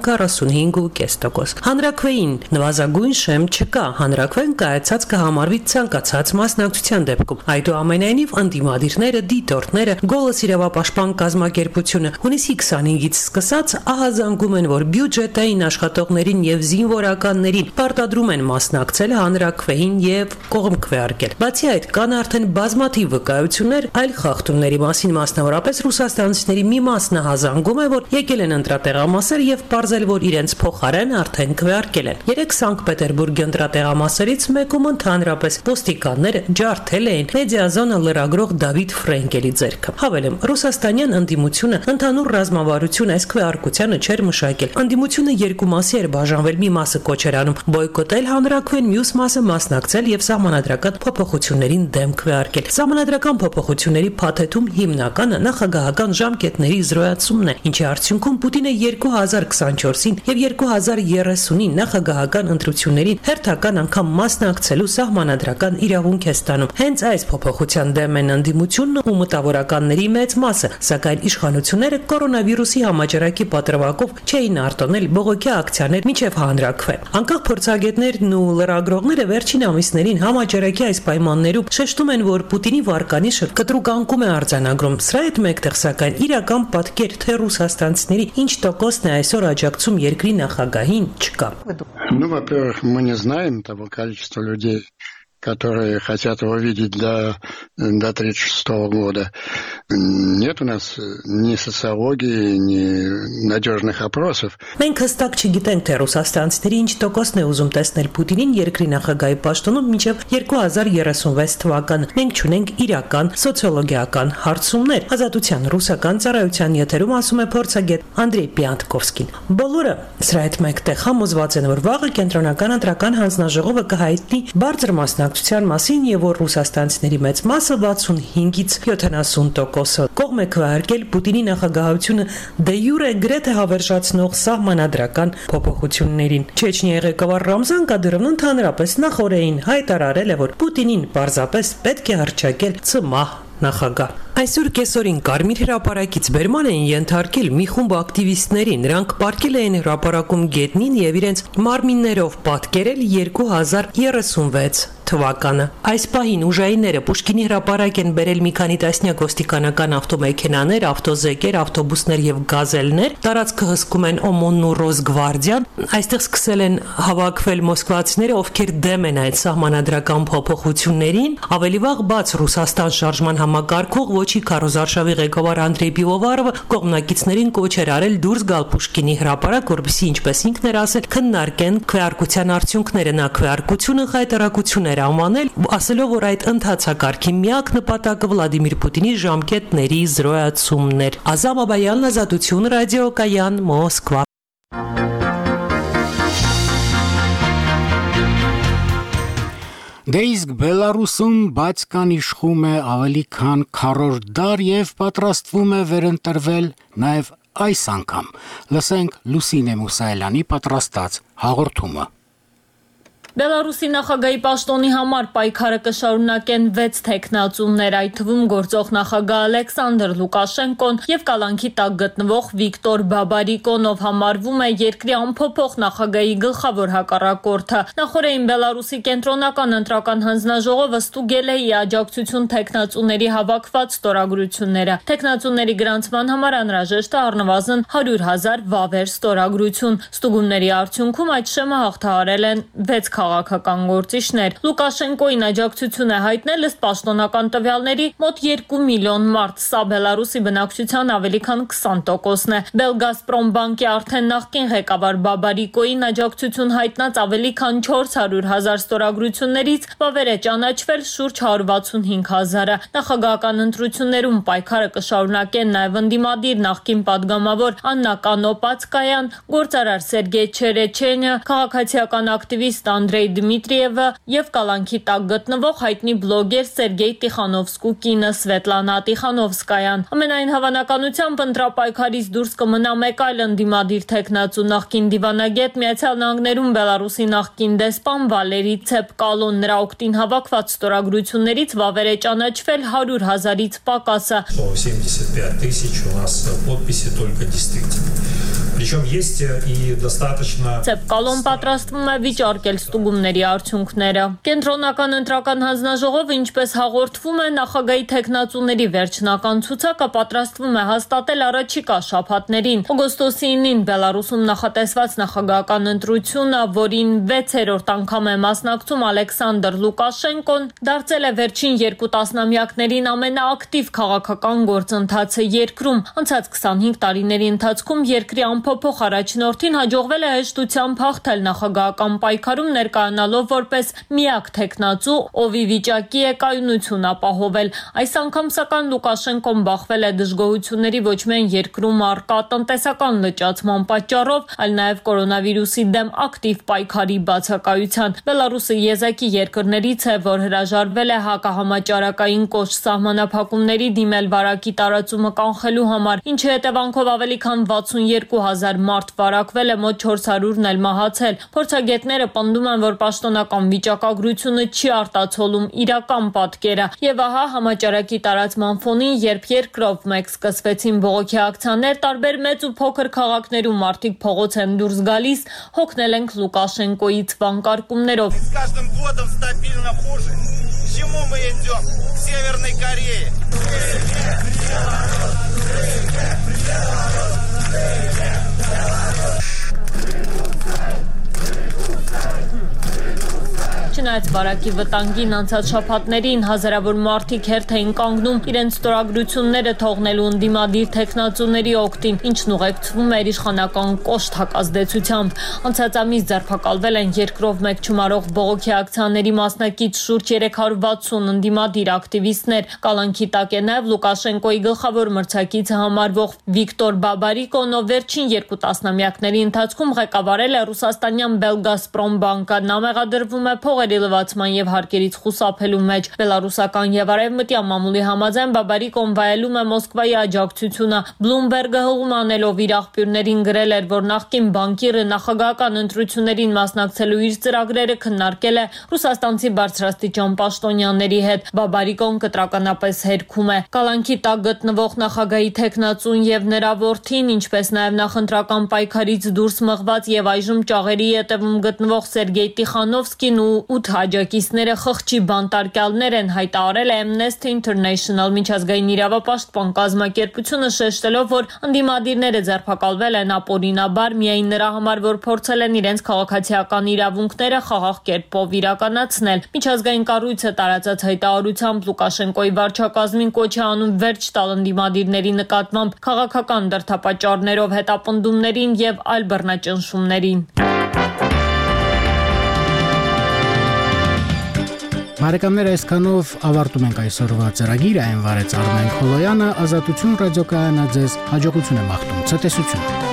45.5%։ Հանրաքվեին նվազագույն շեմ չկա։ Հանրաքվեն կայացած կհամարվի ցանկացած մասնակցության դեպքում։ Այդուամենայնիվ ընդդիմադիրները, դիտորդները, Գոլոս իրավապաշտպան կազմակերպությունը հունիսի 25-ից սկսած ահազանգում են, որ բյուջետային աշխատողներին եւ զինվորականներին պարտադրում են մասնակցել հանրաքվեին եւ կողմ քվեարկել։ Բացի այդ, կան արդեն բազմաթիվ վկայություններ այլ խախտումների մասին, մասնավորապես ռուսաստանցիների մի մասն հազանգում է, որ եկել են ընտրատեղամասեր եւ պարզել, որ իրենց փոխարեն արդեն քվեարկել են։ Երեք Սանկտ Պետերբուրգի ընտրատեղամասերից մեկում ընդհանրապես ոստիկանները ջարդել էին մեդիազոնը լրագրող Դավիթ Ֆրենկելի ձեռքը։ Հավելեմ, ռուսաստանյան ընդդիմությունը ընդհանուր ռազմավարություն այս քվեարկությանը չէր մշակել։ Ընդդիմությունը երկու մասի էր բաժանվել, մի մասը կոչ էր անում բոյկոտել հանրաքվեն, մյուս մասը մասնակցել եւ սահմանադրական փոփոխություններին դեմ քվեարկել։ Սահմանադրական փոփոխությունների փաթեթում հիմնականը նախագահական ժամկետների զրոյացումն է, ինչի արդյունքում Պուտինը 2024-ին եւ 2030-ին նախագահական ընտրություններին հերթական անգամ մասնակցելու սահմանադրական իրավունք է ստանում։ Հենց այս փոփոխության դեմ են ընդդիմությունն ու մտավորականների մեծ մասը, սակայն իշխանությունները կորոնավիրուսի համաճարակի պատրվակով չէին արտոնել բողոքի ակցիաներ մինչև հանրաքվեն։ Անկախ փորձագետներն ու լրագրողները վերջին ամիսներին համաճարակի այս պայմաններում շեշտում են, որ Պուտինի վարկանիշը կտրուկ անկում է արձանագրում։ Սրա հետ մեկտեղ սակայն իրական պատկեր թե ռուսաստանցիների ինչ տոկոսն է այսօր աջակցում երկրի նախագահին չկա։ Ну, во-первых, мы не знаем того количества людей, которые хотят его видеть до 1936 года. Нет у нас ни социологии, ни надежных опросов. Մենք հստակ չգիտենք, թե ռուսաստանցիների ինչ տոկոսն է ուզում տեսնել Պուտինին երկրի նախագահի պաշտոնում մինչև 2036 թվականը։ Մենք չունենք իրական սոցիոլոգիական հարցումներ։ Ազատության ռուսական ծառայության եթերում ասում է փորձագետ Անդրեյ Պիանտկովսկին։ Բոլորը սրա հետ մեկտեղ համոզված են, որ վաղը կենտրոնական ընտրական հանձնաժողովը կհայտնի բարձր մասնակցություն բռնատության մասին եւ որ ռուսաստանցիների մեծ մասը 65-ից 70% կողմ է քվեարկել Պուտինի նախագահությունը դե յուրե գրեթե հավերժացնող սահմանադրական փոփոխություններին։ Չեչնիայի ղեկավար Ռամզան Կադիրովն ընդհանրապես նախորդին հայտարարել է, որ Պուտինին պարզապես պետք է հռչակել ցմահ նախագահ։ Այսօր կեսօրին Կարմիր հրապարակից բերման էին ենթարկել մի խումբ ակտիվիստների, նրանք պարկել էին հրապարակում գետնին եւ իրենց մարմիններով պատկերել 2036 թվականը։ Այս պահին ուժայինները Պուշկինի հրապարակ են բերել մի քանի տասնյակ ոստիկանական ավտոմեքենաներ, ավտոզեկեր, ավտոբուսներ եւ գազելներ, տարածքը հսկում են OMON-ն ու Ռոսգվարդիան, այստեղ սկսել են հավաքվել մոսկվացիները, ովքեր դեմ են այդ սահմանադրական փոփոխություններին, ավելի վաղ բաց Ռուսաստան շարժման համակարգող ոչի Քարոզարշավի ղեկավար Անդրեյ Պիվովարովը կողմնակիցներին կոչ էր արել դուրս գալ Պուշկինի հրապարակ, որպեսզի ինչպես ինքն էր ասել, քննարկեն քվեարկության արդյունքները։ Նա քվեարկությունը հայտարարություն էր անվանել, ասելով, որ այդ ընթացակարգի միակ նպատակը Վլադիմիր Պուտինի ժամկետների զրոյացումն էր։ Ազամ Աբայանն, Ազատություն, ռադիոկայան, Մոսկվա։ Դե իսկ Բելարուսում բացկան իշխում է ավելի քան քառորդ դար եւ պատրաստվում է վերընտրվել նաեւ այս անգամ։ Լսենք Լուսինե Մուսայելյանի պատրաստած հաղորդումը։ Բելարուսի նախագահի պաշտոնի համար պայքարը կշարունակեն 6 թեկնածուներ, այդ թվում գործող նախագահ Ալեքսանդր Լուկաշենկոն եւ կալանքի տակ գտնվող Վիկտոր Բաբարիկոն, ով համարվում է երկրի անփոփոխ նախագահի գլխավոր հակառակորդը։ Նախորդին Բելարուսի կենտրոնական ընտրական հանձնաժողովը ստուգել է ի աջակցություն թեկնածուների հավաքված ստորագրությունները։ Թեկնածուների գրանցման համար անհրաժեշտ է առնվազն 100,000 վավեր ստորագրություն։ Ստուգումների արդյունքում այդ շեմը հաղթահարել են 6 քաղաքական գործիչներ։ Լուկաշենկոին աջակցություն է հայտնել ըստ պաշտոնական տվյալների մոտ 2 միլիոն մարդ, սա Բելարուսի բնակչության ավելի քան 20%-ն է։ Belgazprom բանկի արդեն նախկին ղեկավար Բաբարիկոին աջակցություն հայտնած ավելի քան 400,000 ստորագրություններից վավեր է ճանաչվել շուրջ 165,000-ը։ Նախագահական ընտրություններում պայքարը կշարունակեն նաև ընդդիմադիր նախկին падգամավոր Աննա Կանոպացկայան, գործարար Սերգեյ Չերեչենը, քաղաքացիական ակտիվիստ Անդրեյ Դմիտրիևը եւ կալանքի տակ գտնվող հայտնի բլոգեր Սերգեյ Տիխանովսկու կինը Սվետլանա Տիխանովսկայան։ Ամենայն հավանականությամբ ընտրապայքարից դուրս կմնա մեկ այլ ընդդիմադիր թեկնածու նախկին դիվանագետ Միացյալ Նահանգներում Բելարուսի նախկին դեսպան Վալերի Ցեպկալոն։ Նրա օգտին հավաքված ստորագրություններից վավեր է ճանաչվել 100,000-ից պակասը։ 75,000 у нас подписи только действительно. Причем есть и достаточно. Ցեպկալոն պատրաստվում է վիճարկել ստուգումների արդյունքները։ Կենտրոնական ընտրական հանձնաժողովը, ինչպես հաղորդվում է, նախագահի թեկնածուների վերջնական ցուցակը պատրաստվում է հաստատել առաջիկա շաբաթներին։ Օգոստոսի 9-ին Բելարուսում նախատեսված նախագահական ընտրությունը, որին 6-րդ անգամ է մասնակցում Ալեքսանդր Լուկաշենկոն, դարձել է վերջին 2 տասնամյակներին ամենաակտիվ քաղաքական գործընթացը երկրում։ Անցած 25 տարիների ընթացքում երկրի անփոփոխ առաջնորդին հաջողվել է հեշտությամբ հաղթել նախագահական պայքարում, ներկայանալով որպես միակ թեկնածու, ով ի վիճակի է կայունություն ապահովել։ Այս անգամ սակայն Լուկաշենկոն բախվել է դժգոհությունների ոչ միայն երկրում առկա տնտեսական լճացման պատճառով, այլ նաև կորոնավիրուսի դեմ ակտիվ պայքարի բացակայության։ Բելարուսը եզակի երկրներից է, որ հրաժարվել է հակահամաճարակային կոշտ սահմանափակումների դիմել վարակի տարածումը կանխելու համար, ինչի հետևանքով ավելի քան 62,000 մարդ վարակվել է, մոտ 400-ն էլ մահացել։ Փորձագետները պնդում են, որ պաշտոնական վիճակագրությունը չի արտացոլում իրական պատկերը։ Եվ ահա համաճարակի տարածման ֆոնին, երբ երկրով մեկ սկսվեցին բողոքի ակցիաներ, տարբեր մեծ ու փոքր քաղաքներում մարդիկ փողոց են դուրս գալիս, հոգնել ենք Լուկաշենկոյից վանկարկումներով։ Չնայած վարակի վտանգին անցած շաբաթներին հազարավոր մարդիկ հերթ էին կանգնում իրենց ստորագրությունները թողնելու ընդդիմադիր թեկնածուների օգտին, ինչն ուղեկցվում էր իշխանական կոշտ հակազդեցությամբ։ Անցած ամիս ձերբակալվել են երկրով մեկ չմարող բողոքի ակցիաների մասնակից շուրջ 360 ընդդիմադիր ակտիվիստներ։ Կալանքի տակ է նաև Լուկաշենկոյի գլխավոր մրցակիցը համարվող Վիկտոր Բաբարիկոն, ով վերջին 2 տասնամյակների ընթացքում ղեկավարել է ռուսաստանյան Belgazprom բանկը։ Նա մեղադրվում է փողերի զինծառի լվացման եւ հարկերից խուսափելու մեջ։ Բելարուսական եւ արևմտյան մամուլի համաձայն Բաբարիկոն վայելում է Մոսկվայի աջակցությունը։ Բլումբերգը հողում անելով իր աղբյուրներին գրել էր, որ նախկին բանկիրը նախագահական ընտրություններին մասնակցելու իր ծրագրերը քննարկել է ռուսաստանցի բարձրաստիճան պաշտոնյաների հետ։ Բաբարիկոն կտրականապես հերքում է։ Կալանքի տակ գտնվող նախագահի թեկնածուն եւ նրա որդին, ինչպես նաեւ նախընտրական պայքարից դուրս մղված եւ այժմ ճաղերի ետևում գտնվող Սերգեյ Տիխանովսկին ու 8 աջակիցները խղճի բանտարկյալներ են, հայտարարել է Amnesty International միջազգային իրավապաշտպան կազմակերպությունը, շեշտելով, որ ընդդիմադիրները ձերբակալվել են ապօրինաբար միայն նրա համար, որ փորձել են իրենց քաղաքացիական իրավունքները խաղաղ կերպով իրականացնել։ Միջազգային կառույցը տարածած հայտարարությամբ Լուկաշենկոյի վարչակազմին կոչ է անում վերջ տալ ընդդիմադիրների նկատմամբ քաղաքական դրդապատճառներով հետապնդումներին եւ այլ բռնաճնշումներին։ Բարեկամներ, այսքանով ավարտում ենք այսօրվա ծրագիրը, այն վարեց Արմեն Խոլոյանը, Ազատություն ռադիոկայանը ձեզ հաջողություն եմ աղթում, ցտեսություն։